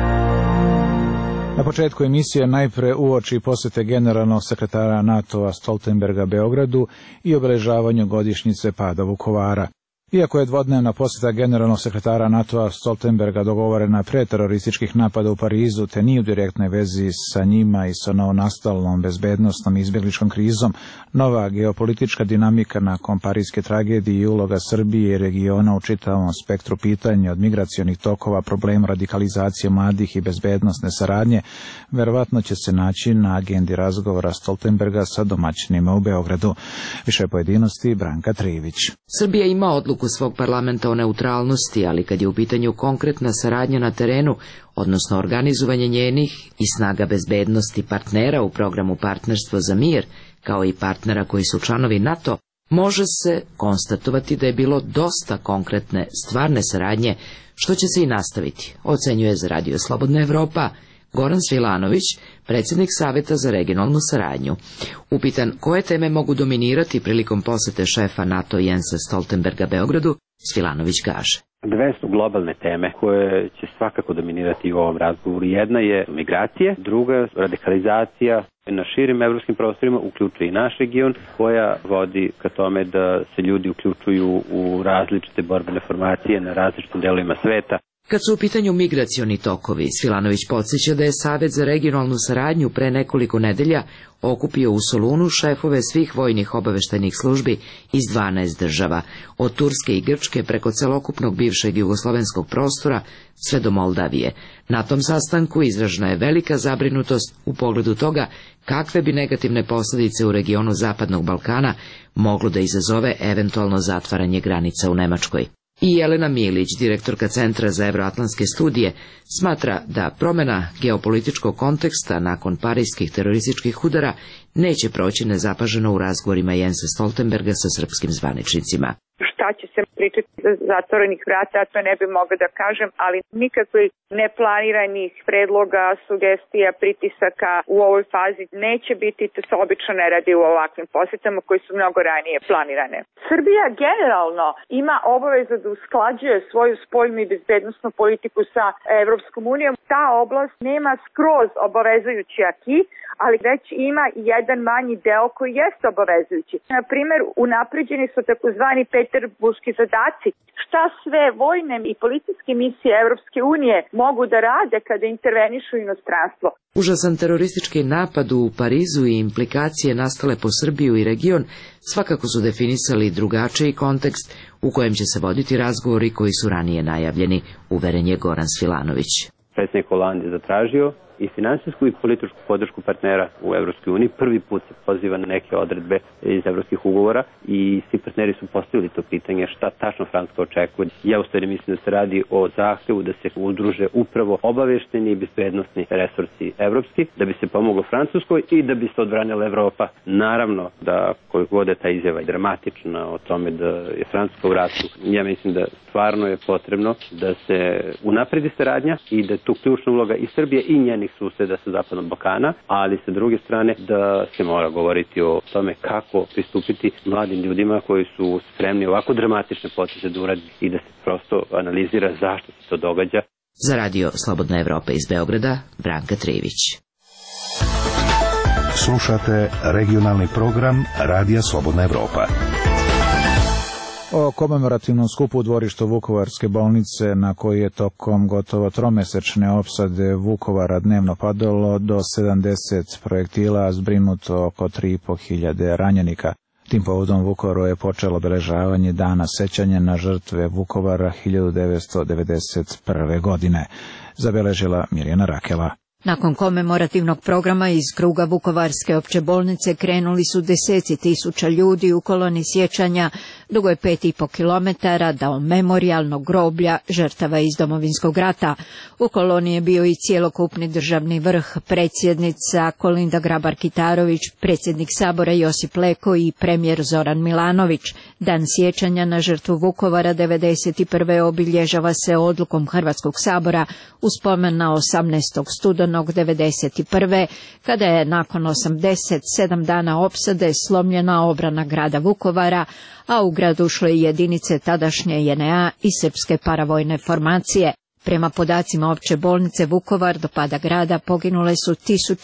Na početku emisije najpre uoči posjete generalnog sekretara NATO-a Stoltenberga Beogradu i obeležavanju godišnjice pada Vukovara. Iako je dvodnevna posjeta generalnog sekretara NATO-a Stoltenberga dogovorena pre terorističkih napada u Parizu, te nije u direktnoj vezi sa njima i sa novonastalom bezbednosnom i izbjegličkom krizom, nova geopolitička dinamika nakon parijske tragedije i uloga Srbije i regiona u čitavom spektru pitanja od migracionih tokova, problema radikalizacije mladih i bezbednosne saradnje, verovatno će se naći na agendi razgovora Stoltenberga sa domaćinima u Beogradu. Više pojedinosti Branka Trivić. Srbija ima odluku svog parlamenta o neutralnosti, ali kad je u pitanju konkretna saradnja na terenu, odnosno organizovanje njenih i snaga bezbednosti partnera u programu Partnerstvo za mir, kao i partnera koji su članovi NATO, može se konstatovati da je bilo dosta konkretne stvarne saradnje, što će se i nastaviti, ocenjuje za Radio Slobodna Evropa Goran Svilanović, predsjednik Saveta za regionalnu saradnju. Upitan koje teme mogu dominirati prilikom posjete šefa NATO Jensa Stoltenberga Beogradu, Svilanović kaže: Dve su globalne teme koje će svakako dominirati u ovom razgovoru. Jedna je migracije, druga radikalizacija na širim evropskim prostorima, uključuje i naš region, koja vodi ka tome da se ljudi uključuju u različite borbene formacije na različitim delovima sveta. Kad su u pitanju migracioni tokovi, Svilanović podsjeća da je Savet za regionalnu saradnju pre nekoliko nedelja okupio u Solunu šefove svih vojnih obaveštajnih službi iz 12 država, od Turske i Grčke preko celokupnog bivšeg jugoslovenskog prostora sve do Moldavije. Na tom sastanku izražena je velika zabrinutost u pogledu toga kakve bi negativne posljedice u regionu Zapadnog Balkana moglo da izazove eventualno zatvaranje granica u Nemačkoj. I Jelena Milić, direktorka Centra za evroatlantske studije, smatra da promjena geopolitičkog konteksta nakon parijskih terorističkih udara neće proći nezapaženo u razgovorima Jensa Stoltenberga sa srpskim zvaničnicima. Šta će se pričati za zatvorenih vrata, to ne bi mogla da kažem, ali nikakvih neplaniranih predloga, sugestija, pritisaka u ovoj fazi neće biti, to se obično ne radi u ovakvim posjetama koji su mnogo ranije planirane. Srbija generalno ima obavezu da usklađuje svoju spoljnu i bezbednosnu politiku sa Evropskom unijom. Ta oblast nema skroz obavezujući aki, ali već ima jedan manji deo koji jeste obavezujući. Na primjer, unapređeni su takozvani peterburški zadaci. Šta sve vojne i policijske misije Evropske unije mogu da rade kada intervenišu inostranstvo? Užasan teroristički napad u Parizu i implikacije nastale po Srbiju i region svakako su definisali drugačiji kontekst u kojem će se voditi razgovori koji su ranije najavljeni, uveren je Goran Svilanović. Predsjednik Hollande je zatražio i finansijsku i političku podršku partnera u Evropskoj uniji. Prvi put se poziva na neke odredbe iz evropskih ugovora i svi partneri su postavili to pitanje šta tačno Francuska očekuje. Ja u stvari mislim da se radi o zahtevu da se udruže upravo obavešteni i bezbednosni resursi evropski, da bi se pomoglo Francuskoj i da bi se odbranila Evropa. Naravno da koliko god je ta izjava je dramatična o tome da je Francuska u ratu, ja mislim da stvarno je potrebno da se unapredi saradnja i da je tu ključna uloga i Srbije i njenih suseda sa Zapadnog Balkana, ali sa druge strane da se mora govoriti o tome kako pristupiti mladim ljudima koji su spremni ovako dramatične poteze da uradi i da se prosto analizira zašto se to događa. Za Radio Slobodna Evropa iz Beograda, Branka Trević. Slušate regionalni program Radija Slobodna Evropa. O komemorativnom skupu u dvorištu Vukovarske bolnice, na koji je tokom gotovo tromesečne opsade Vukovara dnevno padalo do 70 projektila, a zbrinuto oko 3.500 ranjenika. Tim povodom Vukovaru je počelo obeležavanje dana sećanja na žrtve Vukovara 1991. godine, zabeležila Mirjana Rakela. Nakon komemorativnog programa iz kruga Vukovarske opće bolnice krenuli su deseci tisuća ljudi u koloni sjećanja dugoj 5,5 kilometara do memorijalnog groblja žrtava iz Domovinskog rata. U koloni je bio i cjelokupni državni vrh, predsjednica Kolinda Grabar-Kitarović, predsjednik Sabora Josip Leko i premijer Zoran Milanović. Dan sjećanja na žrtvu Vukovara 1991. obilježava se odlukom Hrvatskog sabora u spomen na 18. studenog 1991. kada je nakon 87 dana opsade slomljena obrana grada Vukovara, a u grad ušle i jedinice tadašnje JNA i srpske paravojne formacije. Prema podacima opće bolnice Vukovar do pada grada poginule su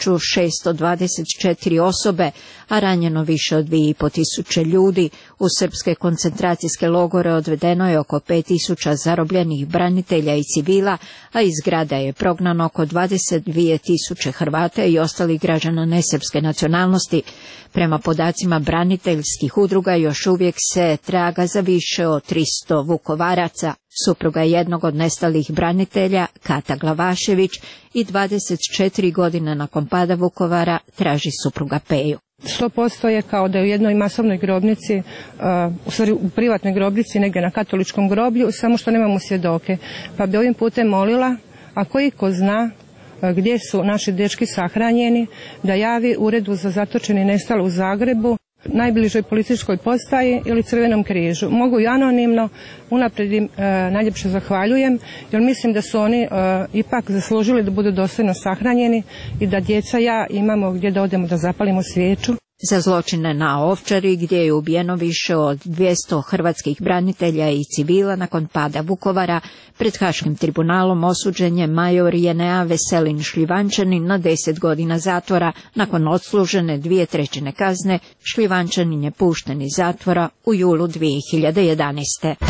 1624 osobe, a ranjeno više od 2500 ljudi. U srpske koncentracijske logore odvedeno je oko 5000 zarobljenih branitelja i civila, a iz grada je prognano oko 22.000 Hrvata i ostalih građana nesrpske nacionalnosti. Prema podacima braniteljskih udruga još uvijek se traga za više od 300 Vukovaraca. Supruga jednog od nestalih branitelja, Kata Glavašević, i 24 godine nakon pada Vukovara traži supruga Peju. 100% je kao da je u jednoj masovnoj grobnici, u stvari u privatnoj grobnici, negdje na katoličkom groblju, samo što nemamo svjedoke. Pa bi ovim putem molila, ako iko zna gdje su naši dečki sahranjeni, da javi Uredu za zatočeni nestale u Zagrebu, najbližoj policijskoj postaji ili Crvenom križu. Mogu i anonimno, unaprijed im najljepše zahvaljujem, jer mislim da su oni ipak zaslužili da budu dostojno sahranjeni i da djeca ja imamo gdje da odemo da zapalimo svijeću. Za zločine na Ovčari, gdje je ubijeno više od 200 hrvatskih branitelja i civila nakon pada Vukovara, pred Haškim tribunalom osuđen je major JNA Veselin Šljivančanin na 10 godina zatvora. Nakon odslužene 2/3 kazne, Šljivančanin je pušten iz zatvora u julu 2011.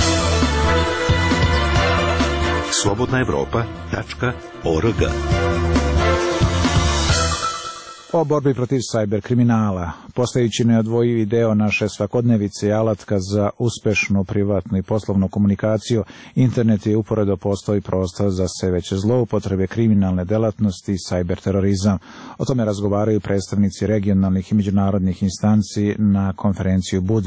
slobodnaevropa.org. O borbi protiv sajber kriminala, postajući neodvojivi deo naše svakodnevice i alatka za uspešnu privatnu i poslovnu komunikaciju, internet je uporedo postoji prostor za sve veće zloupotrebe, kriminalne delatnosti i sajber terorizam. O tome razgovaraju predstavnici regionalnih i međunarodnih instanci na konferenciji u Budvi.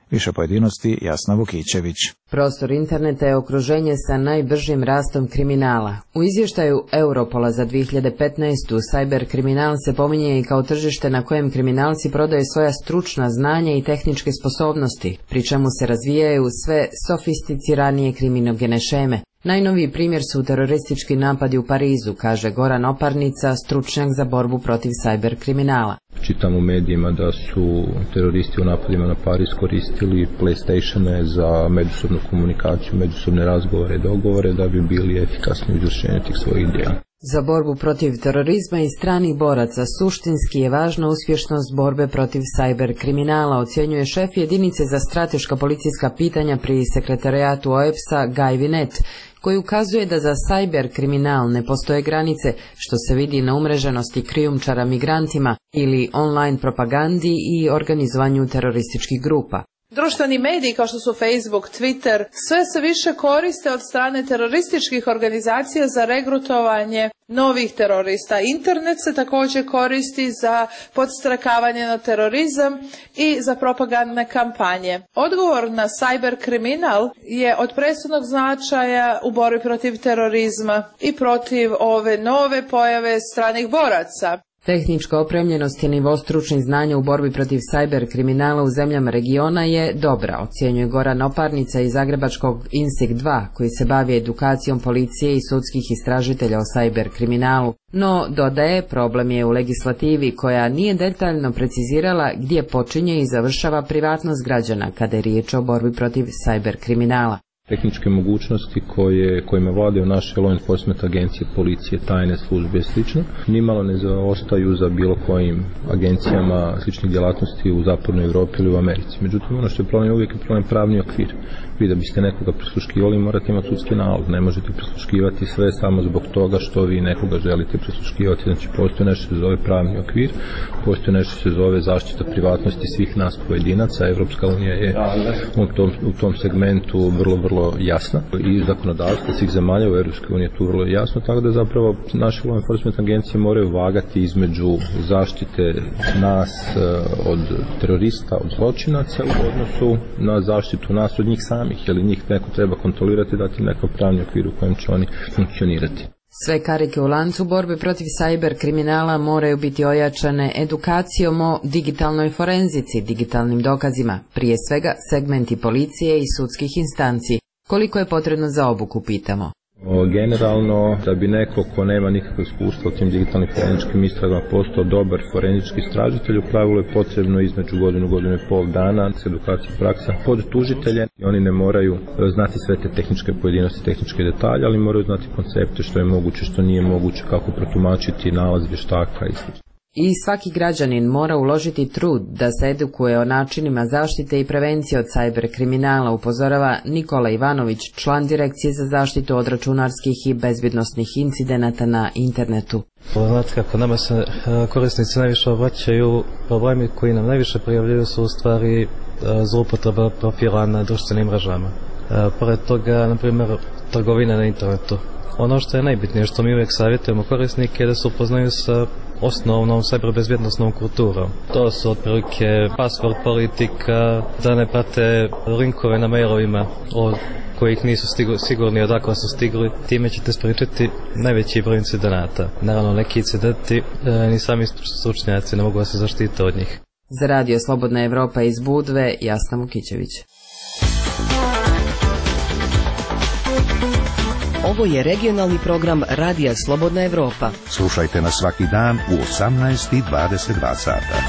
Više pojedinosti Jasna Vukićević. Prostor interneta je okruženje sa najbržim rastom kriminala. U izvještaju Europola za 2015. cyber kriminal se pominje i kao tržište na kojem kriminalci prodaju svoja stručna znanja i tehničke sposobnosti, pri čemu se razvijaju sve sofisticiranije kriminogene šeme. Najnoviji primjer su teroristički napadi u Parizu, kaže Goran Oparnica, stručnjak za borbu protiv cyber kriminala. Čitam u medijima da su teroristi u napadima na Pariz koristili PlayStatione za međusobnu komunikaciju, međusobne razgovore i dogovore da bi bili efikasni u izvršenju tih svojih djela. Za borbu protiv terorizma i stranih boraca suštinski je važna uspješnost borbe protiv cyber kriminala, ocjenjuje šef jedinice za strateška policijska pitanja pri sekretarijatu OEPS-a Guy Vinet, koji ukazuje da za cyber kriminal ne postoje granice, što se vidi na umreženosti krijumčara migrantima ili online propagandi i organizovanju terorističkih grupa. Društveni mediji kao što su Facebook, Twitter, sve se više koriste od strane terorističkih organizacija za regrutovanje novih terorista. Internet se također koristi za podstrekavanje na terorizam i za propagandne kampanje. Odgovor na cyber kriminal je od presudnog značaja u borbi protiv terorizma i protiv ove nove pojave stranih boraca. Tehnička opremljenost i nivo stručnih znanja u borbi protiv cyber kriminala u zemljama regiona je dobra, ocjenjuje Goran Oparnica iz zagrebačkog INSIG 2, koji se bavi edukacijom policije i sudskih istražitelja o cyber kriminalu. No, dodaje, problem je u legislativi koja nije detaljno precizirala gdje počinje i završava privatnost građana kada je riječ o borbi protiv cyber kriminala. Tehničke mogućnosti kojima vladaju naše law enforcement agencije, policije, tajne službe i sl. Nimalo ne zaostaju za bilo kojim agencijama sličnih djelatnosti u zapadnoj Europi ili u Americi. Međutim, ono što je problem uvijek je problem pravni okvir. Vi da biste nekoga prisluškivali morate imati sudski nalog. Ne možete prisluškivati sve samo zbog toga što vi nekoga želite prisluškivati. Znači, postoji nešto što se zove pravni okvir, postoji nešto što se zove zaštita privatnosti svih nas pojedinaca. Evropska unija je u tom segmentu vrlo jasna i zakonodavstvo svih zemalja u Evropskoj uniji je tu vrlo jasno, tako da zapravo naše law enforcement agencije moraju vagati između zaštite nas od terorista, od zločinaca u odnosu na zaštitu nas od njih samih, jer njih neko treba kontrolirati, dati neko pravni okvir u kojem će oni funkcionirati. Sve karike u lancu borbe protiv cyber kriminala moraju biti ojačane edukacijom o digitalnoj forenzici, digitalnim dokazima, prije svega segmenti policije i sudskih instanci. Koliko je potrebno za obuku, pitamo. Generalno, da bi neko ko nema nikakvo iskustva u tim digitalnim forenzičkim istragama postao dobar forenzički istražitelj, u pravilu je potrebno između godinu i pol dana s edukacijom praksa pod tužitelje. Oni ne moraju znati sve te tehničke pojedinosti, tehničke detalje, ali moraju znati koncepte, što je moguće, što nije moguće, kako protumačiti nalaz vještaka i sl. I svaki građanin mora uložiti trud da se edukuje o načinima zaštite i prevencije od cyber kriminala, upozorava Nikola Ivanović, član Direkcije za zaštitu od računarskih i bezbjednosnih incidenata na internetu. Znate kako nama se korisnici najviše obraćaju, problemi koji nam najviše prijavljaju su u stvari zloupotreba profila na društvenim mrežama. Pored toga, na primjer, trgovina na internetu. Ono što je najbitnije, što mi uvijek savjetujemo korisnike, je da se upoznaju sa osnovnom cyberbezbjednosnom kulturom. To su otprilike password politika, da ne prate linkove na mailovima od kojih nisu sigurni odakle su stigli. Time ćete spriječiti najveći broj incidenata. Naravno, neki incidenti ni sami stručnjaci ne mogu se zaštiti od njih. Za Radio Slobodna Evropa iz Budve, Jasna Vukićević. Ovo je regionalni program Radija Slobodna Evropa. Slušajte nas svaki dan u 18:22 sata.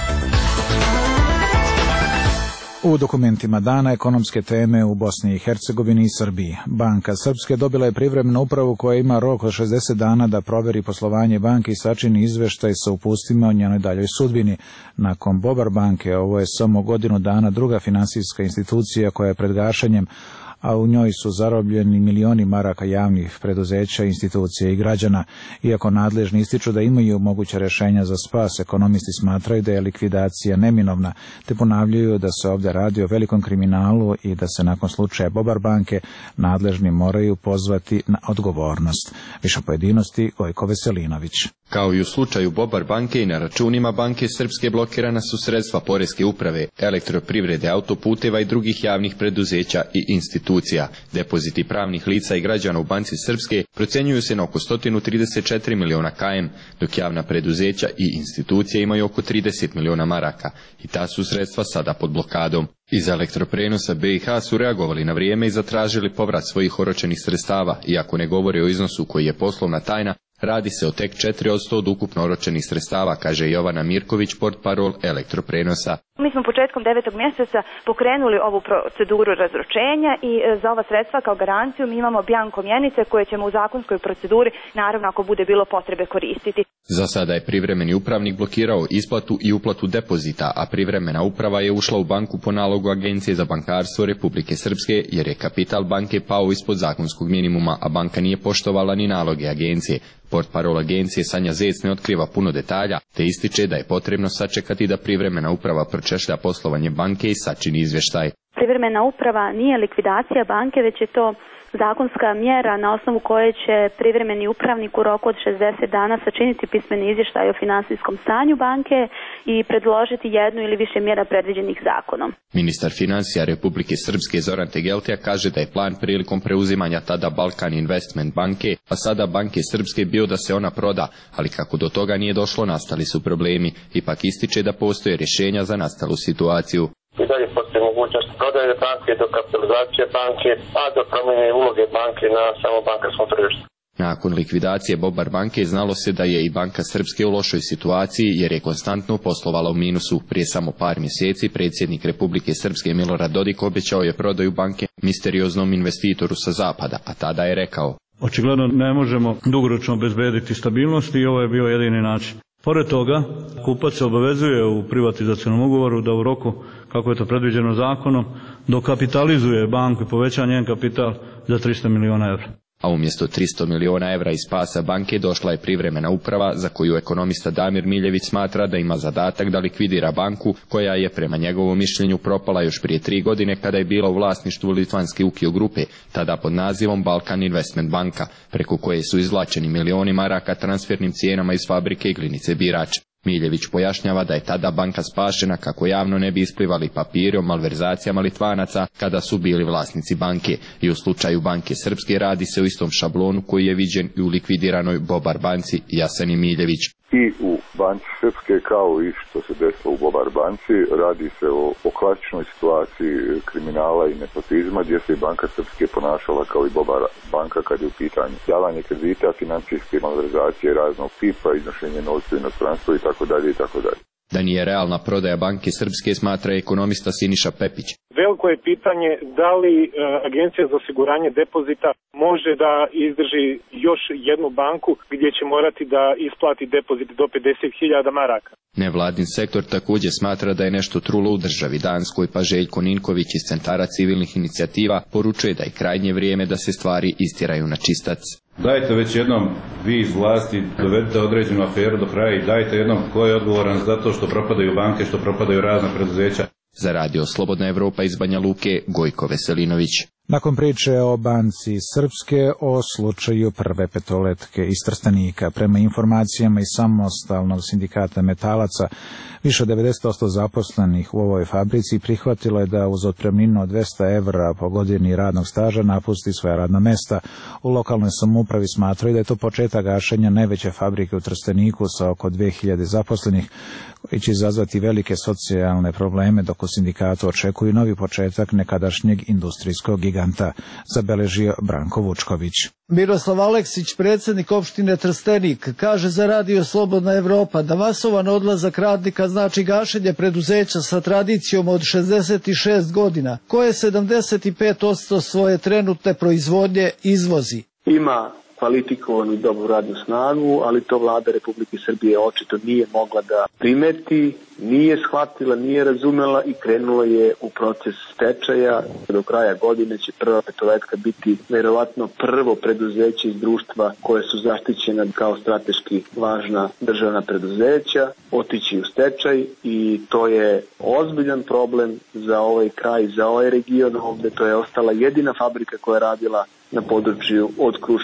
U dokumentima dana ekonomske teme u Bosni i Hercegovini i Srbiji. Banka Srpske dobila je privremenu upravu koja ima rok od 60 dana da proveri poslovanje banke i sačini izveštaj sa upustima o njenoj daljoj sudbini. Nakon Bobar banke, ovo je samo godinu dana druga finansijska institucija koja je pred gašenjem, a u njoj su zarobljeni milioni maraka javnih preduzeća, institucija i građana. Iako nadležni ističu da imaju moguće rješenja za spas, ekonomisti smatraju da je likvidacija neminovna, te ponavljaju da se ovdje radi o velikom kriminalu i da se nakon slučaja Bobar banke nadležni moraju pozvati na odgovornost. Više pojedinosti Gojko Veselinović. Kao i u slučaju Bobar banke i na računima banke Srpske blokirana su sredstva Poreske uprave, Elektroprivrede, autoputeva i drugih javnih preduzeća i institucija. Depoziti pravnih lica i građana u banci Srpske procenjuju se na oko 134 miliona KM, dok javna preduzeća i institucije imaju oko 30 miliona maraka. I ta su sredstva sada pod blokadom. Iz Elektroprenosa BiH su reagovali na vrijeme i zatražili povrat svojih oročenih sredstava, iako ne govore o iznosu koji je poslovna tajna. Radi se o tek 4% od ukupno oročenih sredstava, kaže Jovana Mirković, portparol Elektroprenosa. Mi smo početkom 9. mjeseca pokrenuli ovu proceduru razročenja i za ova sredstva kao garanciju mi imamo bjanko mjenice koje ćemo u zakonskoj proceduri, naravno ako bude bilo potrebe, koristiti. Za sada je privremeni upravnik blokirao isplatu i uplatu depozita, a privremena uprava je ušla u banku po nalogu Agencije za bankarstvo Republike Srpske jer je kapital banke pao ispod zakonskog minimuma, a banka nije poštovala ni naloge agencije. Portparol agencije Sanja Zec ne otkriva puno detalja, te ističe da je potrebno sačekati da privremena uprava pročešlja poslovanje banke i sačini izvještaj. Privremena uprava nije likvidacija banke, već je to zakonska mjera na osnovu koje će privremeni upravnik u roku od 60 dana sačiniti pismeni izvještaj o finansijskom stanju banke i predložiti jednu ili više mjera predviđenih zakonom. Ministar financija Republike Srpske Zoran Tegeltija kaže da je plan prilikom preuzimanja tada Balkan Investment banke, a sada banke Srpske bio da se ona proda, ali kako do toga nije došlo nastali su problemi. Ipak ističe da postoje rješenja za nastalu situaciju. I dalje postoji mogućnost prodaje banke, do kapitalizacije banke, a do promjene uloge banke na samom bankarskom tržištu. Nakon likvidacije Bobar banke znalo se da je i banka Srpske u lošoj situaciji jer je konstantno poslovala u minusu. Prije samo par mjeseci predsjednik Republike Srpske Milorad Dodik obećao je prodaju banke misterioznom investitoru sa zapada, a tada je rekao: očigledno ne možemo dugoročno obezbediti stabilnost i ovo je bio jedini način. Pored toga, kupac se obavezuje u privatizacionom ugovoru da u roku, kako je to predviđeno zakonom, dokapitalizuje banku i poveća njen kapital za 300 miliona evra. A umjesto 300 miliona evra iz spasa banke došla je privremena uprava za koju ekonomista Damir Miljević smatra da ima zadatak da likvidira banku koja je prema njegovom mišljenju propala još prije 3 godine kada je bila u vlasništvu litvanske Ukio grupe, tada pod nazivom Balkan Investment banka, preko koje su izvlačeni milioni maraka transfernim cijenama iz fabrike Iglinice Birač. Miljević pojašnjava da je tada banka spašena kako javno ne bi isplivali papiri o malverzacijama Litvanaca kada su bili vlasnici banke. I u slučaju banke Srpske radi se o istom šablonu koji je viđen i u likvidiranoj Bobar banci Jaseni Miljević. I u banci Srpske kao i što se desilo u Bobar banci radi se o klasičnoj situaciji kriminala i nepotizma gdje se i banka Srpske ponašala kao i Bobar banka kad je u pitanju davanje kredita, financijske malverzacije raznog tipa, iznošenje novca u inostranstvo itd. itd. Da nije realna prodaja banke Srpske smatra ekonomista Siniša Pepić. Veliko je pitanje da li Agencija za osiguranje depozita može da izdrži još jednu banku gdje će morati da isplati depozit do 50.000 maraka. Nevladin sektor također smatra da je nešto trulo u državi Danskoj, pa Željko Ninković iz Centara civilnih inicijativa poručuje da je krajnje vrijeme da se stvari istjeraju na čistac. Dajte već jednom vi iz vlasti, dovedite određenu aferu do kraja i dajte jednom ko je odgovoran za to što propadaju banke, što propadaju razna preduzeća. Za radio Slobodna Evropa iz Banja Luke, Gojko Veselinović. Nakon priče o banci Srpske, o slučaju prve petoletke iz Trstenika, prema informacijama iz samostalnog sindikata metalaca, više od 90% zaposlenih u ovoj fabrici prihvatilo je da uz otpremninu od 200 evra po godini radnog staža napusti svoja radna mesta. U lokalnoj samoupravi smatraju da je to početak gašenja najveće fabrike u Trsteniku sa oko 2000 zaposlenih, koji će izazvati velike socijalne probleme, dok u sindikatu očekuju novi početak nekadašnjeg industrijskog giganta, zabeležio Branko Vučković. Miroslav Aleksić, predsjednik opštine Trstenik, kaže za radio Slobodna Evropa da masovan odlazak radnika znači gašenje preduzeća sa tradicijom od 66 godina, koje 75% svoje trenutne proizvodnje izvozi. Ima kvalifikovanu i dobru radnu snagu, ali to vlada Republike Srbije očito nije mogla da primeti, nije shvatila, nije razumela i krenula je u proces stečaja. Do kraja godine će prva petoletka biti verovatno prvo preduzeće iz društva koje su zaštićena kao strateški važna državna preduzeća, otići u stečaj i to je ozbiljan problem za ovaj kraj, za ovaj region ovdje. To je ostala jedina fabrika koja je radila na području od Kruševca do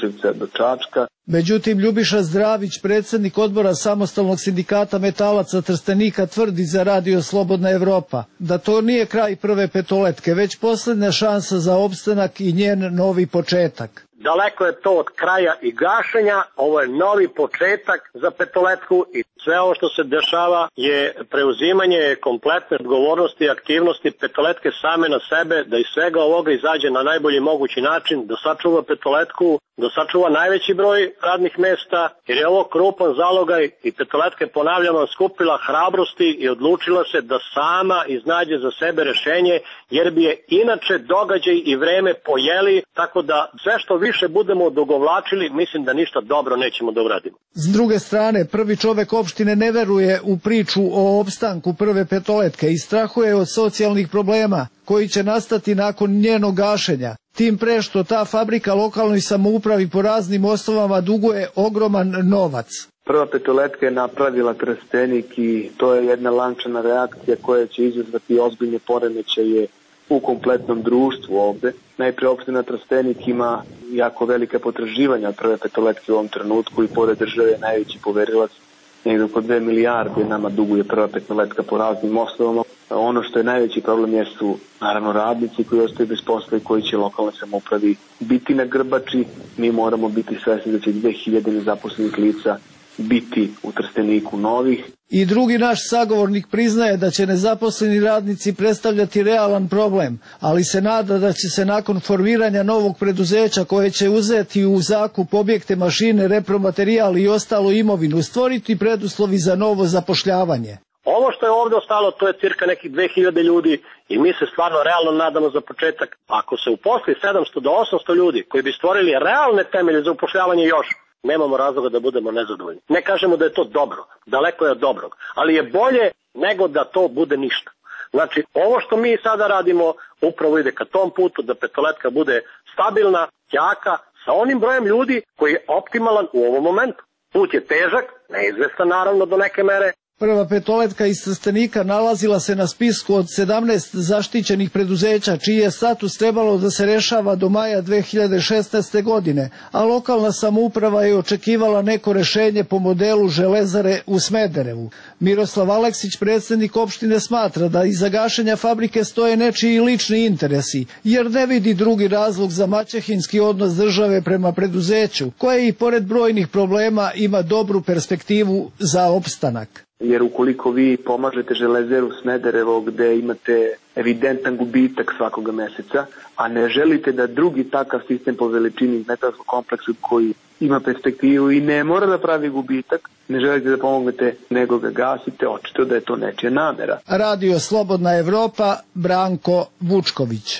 do Čačka. Međutim, Ljubiša Zdravić, predsjednik odbora Samostalnog sindikata metalaca Trstenika, tvrdi za Radio Slobodna Evropa da to nije kraj prve petoletke, već posljednja šansa za opstanak i njen novi početak. Daleko je to od kraja i gašenja, ovo je novi početak za petoletku i sve ovo što se dešava je preuzimanje kompletne odgovornosti i aktivnosti petoletke same na sebe, da iz svega ovoga izađe na najbolji mogući način, da sačuva petoletku, da sačuva najveći broj radnih mesta, jer je ovo krupan zalogaj i petoletka je, ponavljamo, skupila hrabrosti i odlučila se da sama iznađe za sebe rešenje, jer bi je inače događaj i vreme pojeli, tako da sve što više budemo odugovlačili, mislim da ništa dobro nećemo da uradimo. S druge strane, prvi čovek opštine ne veruje u priču o opstanku prve petoletke i strahuje od socijalnih problema koji će nastati nakon njenog gašenja. Tim pre što ta fabrika lokalnoj samoupravi po raznim osnovama duguje ogroman novac. Prva petoletka je napravila Trstenik i to je jedna lančana reakcija koja će izazvati ozbiljne poremećaje u kompletnom društvu ovde. Najpre opština Trstenik ima jako velike potraživanja od prve petoletke u ovom trenutku i pored države je najveći poverilac. Negdje oko 2 milijarde nama duguje prva petoletka po raznim osnovama. Ono što je najveći problem jesu naravno radnici koji ostaju bez posla i koji će lokalne samoupravi biti na grbači. Mi moramo biti svesni da će 2000 nezaposlenih lica biti u Trsteniku novih. I drugi naš sagovornik priznaje da će nezaposleni radnici predstavljati realan problem, ali se nada da će se nakon formiranja novog preduzeća koje će uzeti u zakup objekte, mašine, repromaterijal i ostalu imovinu stvoriti preduslovi za novo zapošljavanje. Ovo što je ovdje ostalo, to je cirka nekih 2000 ljudi i mi se stvarno realno nadamo za početak. Ako se uposli 700 do 800 ljudi koji bi stvorili realne temelje za upošljavanje još, nemamo razloga da budemo nezadovoljni. Ne kažemo da je to dobro, daleko je od dobrog, ali je bolje nego da to bude ništa. Znači, ovo što mi sada radimo upravo ide ka tom putu da petoletka bude stabilna, jaka, sa onim brojem ljudi koji je optimalan u ovom momentu. Put je težak, neizvestan naravno do neke mere. Prva petoletka iz Trstenika nalazila se na spisku od 17 zaštićenih preduzeća, čiji je status trebalo da se rešava do maja 2016. godine, a lokalna samouprava je očekivala neko rešenje po modelu Železare u Smederevu. Miroslav Aleksić, predsjednik opštine, smatra da iza gašenja fabrike stoje nečiji lični interesi, jer ne vidi drugi razlog za maćehinski odnos države prema preduzeću, koje i pored brojnih problema ima dobru perspektivu za opstanak. Jer ukoliko vi pomažete Železeru Smederevo gde imate evidentan gubitak svakoga meseca, a ne želite da drugi takav sistem po veličini metalskog kompleksu koji ima perspektivu i ne mora da pravi gubitak, ne želite da pomognete nego ga gasite, očito da je to nečija namera. Radio Slobodna Evropa, Branko Vučković.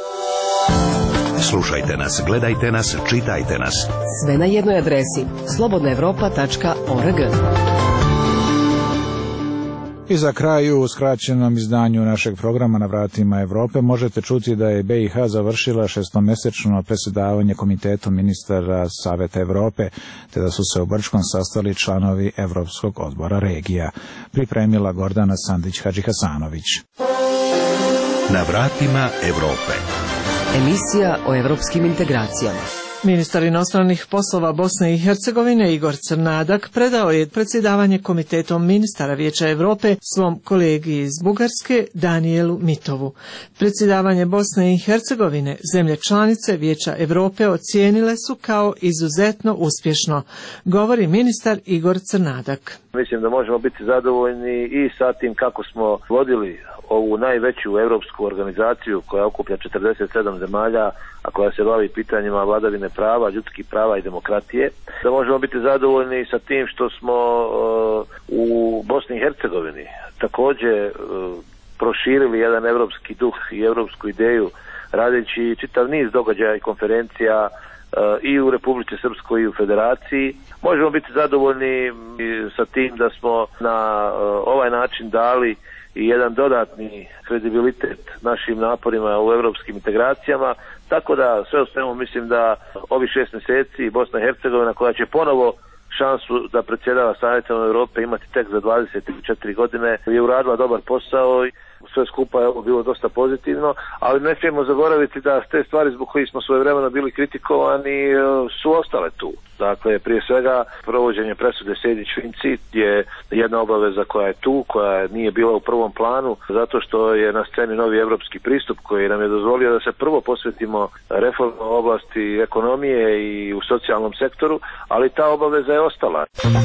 Slušajte nas, gledajte nas, čitajte nas. Sve na jednoj adresi slobodnaevropa.org. I za kraju, u skraćenom izdanju našeg programa Na vratima Evrope, možete čuti da je BiH završila 6-mesečno predsjedavanje Komitetom ministara Saveta Evrope, te da su se u Brčkom sastali članovi Evropskog odbora regija. Pripremila Gordana Sandić-Hadžihasanović. Na vratima Evrope. Emisija o evropskim integracijama. Ministar inostranih poslova Bosne i Hercegovine Igor Crnadak predao je predsjedavanje Komitetom ministara Vijeća Europe svom kolegi iz Bugarske Danijelu Mitovu. Predsjedavanje Bosne i Hercegovine zemlje članice Vijeća Europe ocijenile su kao izuzetno uspješno, govori ministar Igor Crnadak. Mislim da možemo biti zadovoljni i sa tim kako smo vodili ovu najveću europsku organizaciju koja okuplja 47 zemalja, a koja se bavi pitanjima vladavine prava, ljudskih prava i demokratije. Da možemo biti zadovoljni sa tim što smo u Bosni i Hercegovini također proširili jedan europski duh i europsku ideju, radeći čitav niz događaja i konferencija i u Republici Srpskoj i u Federaciji. Možemo biti zadovoljni sa tim da smo na ovaj način dali i jedan dodatni kredibilitet našim naporima u europskim integracijama, tako da sve u svemu mislim da ovi 6 mjeseci Bosna i Hercegovina, koja će ponovo šansu da predsjedava Savjetom Europe imati tek za 24 godine. Je uradila dobar posao i sve skupa je bilo dosta pozitivno, ali ne smijemo zaboraviti da te stvari zbog kojih smo svojevremeno bili kritikovani su ostale tu. Dakle, prije svega provođenje presude Sejdić-Finci je jedna obaveza koja je tu, koja nije bila u prvom planu, zato što je na sceni novi evropski pristup koji nam je dozvolio da se prvo posvetimo reformama u oblasti ekonomije i u socijalnom sektoru, ali ta obaveza je ostala.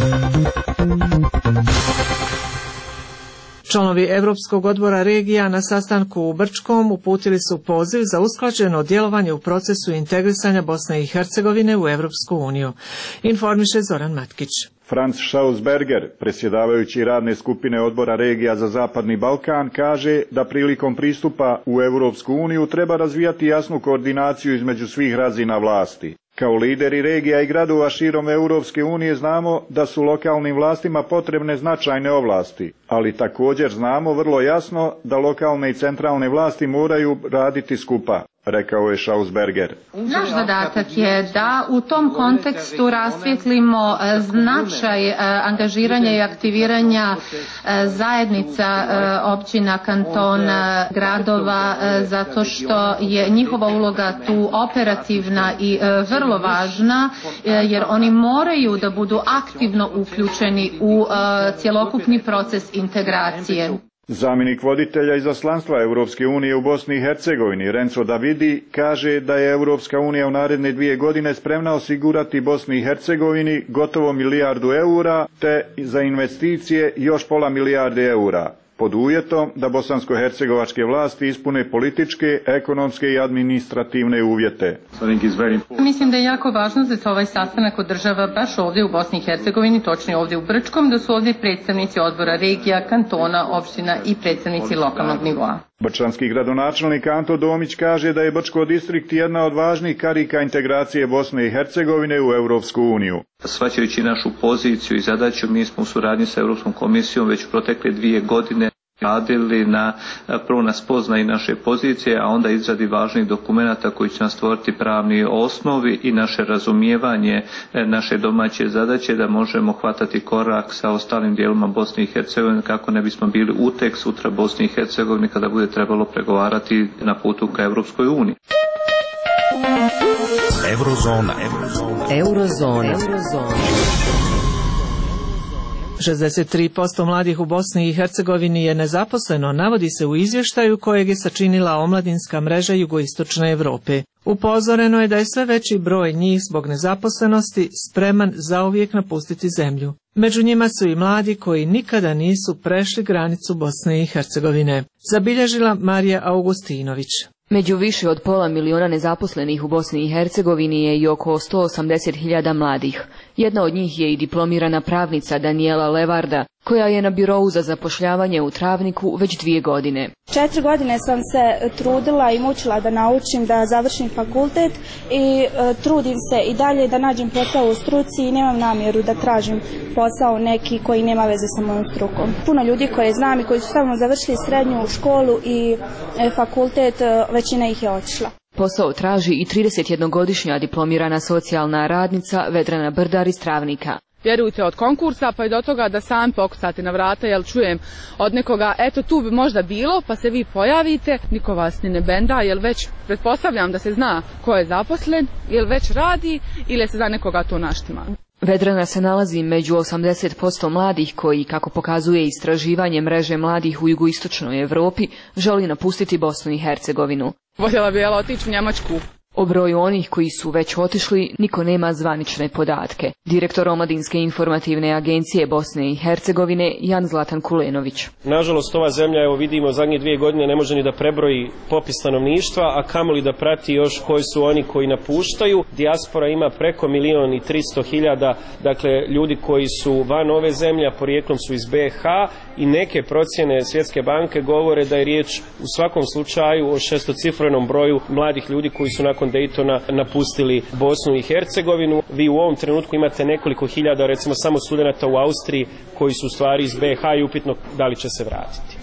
Članovi Europskog odbora regija na sastanku u Brčkom uputili su poziv za usklađeno djelovanje u procesu integrisanja Bosne i Hercegovine u Europsku uniju. Informiše Zoran Matkić. Franz Schausberger, predsjedavajući radne skupine odbora regija za Zapadni Balkan, kaže da prilikom pristupa u Europsku uniju treba razvijati jasnu koordinaciju između svih razina vlasti. Kao lideri regija i gradova širom Europske unije znamo da su lokalnim vlastima potrebne značajne ovlasti, ali također znamo vrlo jasno da lokalne i centralne vlasti moraju raditi skupa, rekao je Schausberger. Naš zadatak je da u tom kontekstu rasvijetlimo značaj angažiranja i aktiviranja zajednica općina, kantona, gradova, zato što je njihova uloga tu operativna i vrlo važna, jer oni moraju da budu aktivno uključeni u cjelokupni proces integracije. Zamjenik voditelja izaslanstva Europske unije u Bosni i Hercegovini, Renzo Davidi, kaže da je Europska unija u naredne 2 godine spremna osigurati Bosni i Hercegovini gotovo 1 milijardu eura, te za investicije još pola milijarde eura, pod uvjetom da bosansko-hercegovačke vlasti ispune političke, ekonomske i administrativne uvjete. Mislim da je jako važno da se ovaj sastanak održava baš ovdje u Bosni i Hercegovini, točnije ovdje u Brčkom, da su ovdje predstavnici odbora regija, kantona, opština i predstavnici lokalnog nivoa. Brčanski gradonačelnik Anto Domić kaže da je Brčko distrikt jedna od važnih karika integracije Bosne i Hercegovine u Europsku uniju. Shvaćajući našu poziciju i zadaću, mi smo u suradnji sa Europskom komisijom već protekle 2 godine radili prvo na spoznaji naše pozicije, a onda izradi važnih dokumenata koji će nam stvoriti pravni osnovi i naše razumijevanje naše domaće zadaće da možemo hvatati korak sa ostalim dijelima Bosne i Hercegovine kako ne bismo bili utek sutra Bosni i Hercegovini kada bude trebalo pregovarati na putu ka Europskoj uniji. Eurozona. 63% mladih u Bosni i Hercegovini je nezaposleno, navodi se u izvještaju kojeg je sačinila omladinska mreža Jugoistočne Europe. Upozoreno je da je sve veći broj njih zbog nezaposlenosti spreman zauvijek napustiti zemlju. Među njima su i mladi koji nikada nisu prešli granicu Bosne i Hercegovine, zabilježila Marija Augustinović. Među više od pola miliona nezaposlenih u Bosni i Hercegovini je i oko 180.000 mladih. Jedna od njih je i diplomirana pravnica Daniela Levarda, koja je na birou za zapošljavanje u Travniku već 2 godine. 4 godine sam se trudila i mučila da naučim da završim fakultet i trudim se i dalje da nađem posao u struci i nemam namjeru da tražim posao neki koji nema veze sa mojom strukom. Puno ljudi koje znam i koji su samo završili srednju školu i fakultet, većina ih je otišla. Posao traži i 31-godišnja diplomirana socijalna radnica Vedrana Brdar iz Travnika. Vjerujte, od konkursa pa i do toga da sam pokucate na vrata, jel čujem od nekoga, eto tu bi možda bilo, pa se vi pojavite, niko vas ni ne benda, jel već pretpostavljam da se zna ko je zaposlen, jel već radi ili se za nekoga to naštima. Vedrana se nalazi među 80% mladih koji, kako pokazuje istraživanje mreže mladih u jugoistočnoj Europi, želi napustiti Bosnu i Hercegovinu. Voljela bi otići u Njemačku. O broju onih koji su već otišli niko nema zvanične podatke. Direktor Omladinske informativne agencije Bosne i Hercegovine Jan Zlatan Kulenović. Nažalost, ova zemlja, evo vidimo, zadnje 2 godine ne može ni da prebroji popis stanovništva, a kamoli da prati još koji su oni koji napuštaju. Dijaspora ima preko 1.300.000, dakle ljudi koji su van ove zemlje, a porijeklom su iz BiH, i neke procjene Svjetske banke govore da je riječ u svakom slučaju o 600-cifrenom broju mladih ljudi koji su nakon Daytona napustili Bosnu i Hercegovinu. Vi u ovom trenutku imate nekoliko hiljada, recimo samo studenata u Austriji, koji su u stvari iz BiH i upitno da li će se vratiti.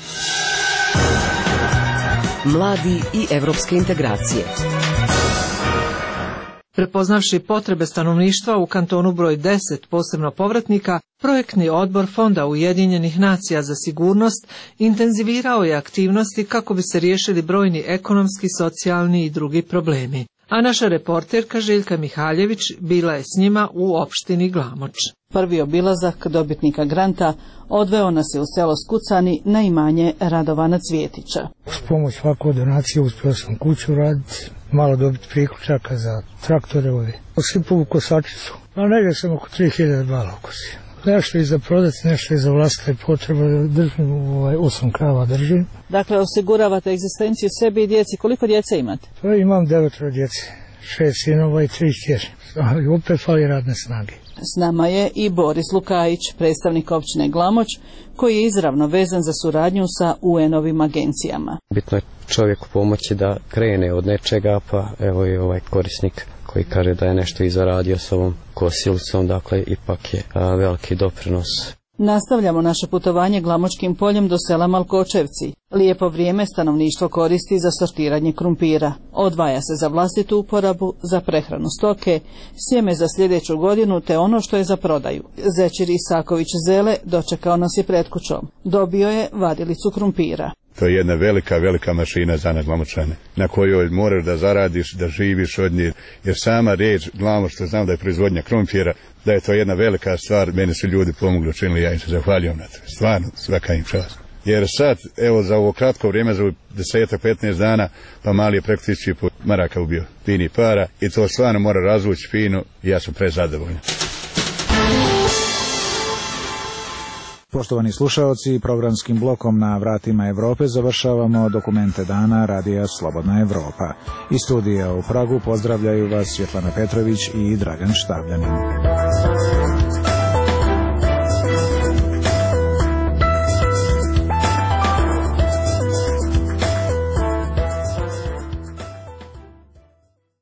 Mladi i evropske integracije. Prepoznavši potrebe stanovništva u kantonu broj 10, posebno povratnika, projektni odbor Fonda Ujedinjenih nacija za sigurnost intenzivirao je aktivnosti kako bi se riješili brojni ekonomski, socijalni i drugi problemi. A naša reporterka Željka Mihaljević bila je s njima u opštini Glamoč. Prvi obilazak dobitnika granta odveo nas je u selo Skucani na imanje Radovana Cvjetića. S pomoć ovakve donacije uspio sam kuću raditi, malo dobiti priključaka za traktore ove. Osipovu kosačicu, a negdje sam oko 3000 bala okosio. Nešto i za prodati, nešto i za vlastite potrebe, držim 8 krava držim. Dakle, osiguravate egzistenciju sebi i djeci. Koliko djece imate? Pa imam 9 djece, 6 sinova i 3 kćeri. I opet fali radne snage. S nama je i Boris Lukajić, predstavnik općine Glamoč, koji je izravno vezan za suradnju sa UN-ovim agencijama. Bitno je čovjeku pomoći da krene od nečega, pa evo i ovaj korisnik koji kaže da je nešto i zaradio s ovom kosilicom, dakle ipak je veliki doprinos. Nastavljamo naše putovanje Glamočkim poljem do sela Malkočevci. Lijepo vrijeme stanovništvo koristi za sortiranje krumpira. Odvaja se za vlastitu uporabu, za prehranu stoke, sjeme za sljedeću godinu te ono što je za prodaju. Zečir Isaković Zele dočekao nas je pred kućom. Dobio je vadilicu krumpira. To je jedna velika mašina za nas Glamočane, na kojoj moraš da zaradiš, da živiš od nje, jer sama riječ Glamoč, što znam da je proizvodnja krumpira, da je to jedna velika stvar, meni su ljudi pomogli, učinili, ja im se zahvaljujem na to. Stvarno, svaka im čast. Jer sad, evo za ovo kratko vrijeme, za 10-15 dana, pa mali je preko 1500 maraka ubio, fini para, i to stvarno mora razvući fino i ja sam prezadovoljan. Poštovani slušaoci, programskim blokom Na vratima Evrope završavamo dokumente dana Radija Slobodna Evropa. Iz studija u Pragu pozdravljaju vas Svjetlana Petrović i Dragan Štavljanin.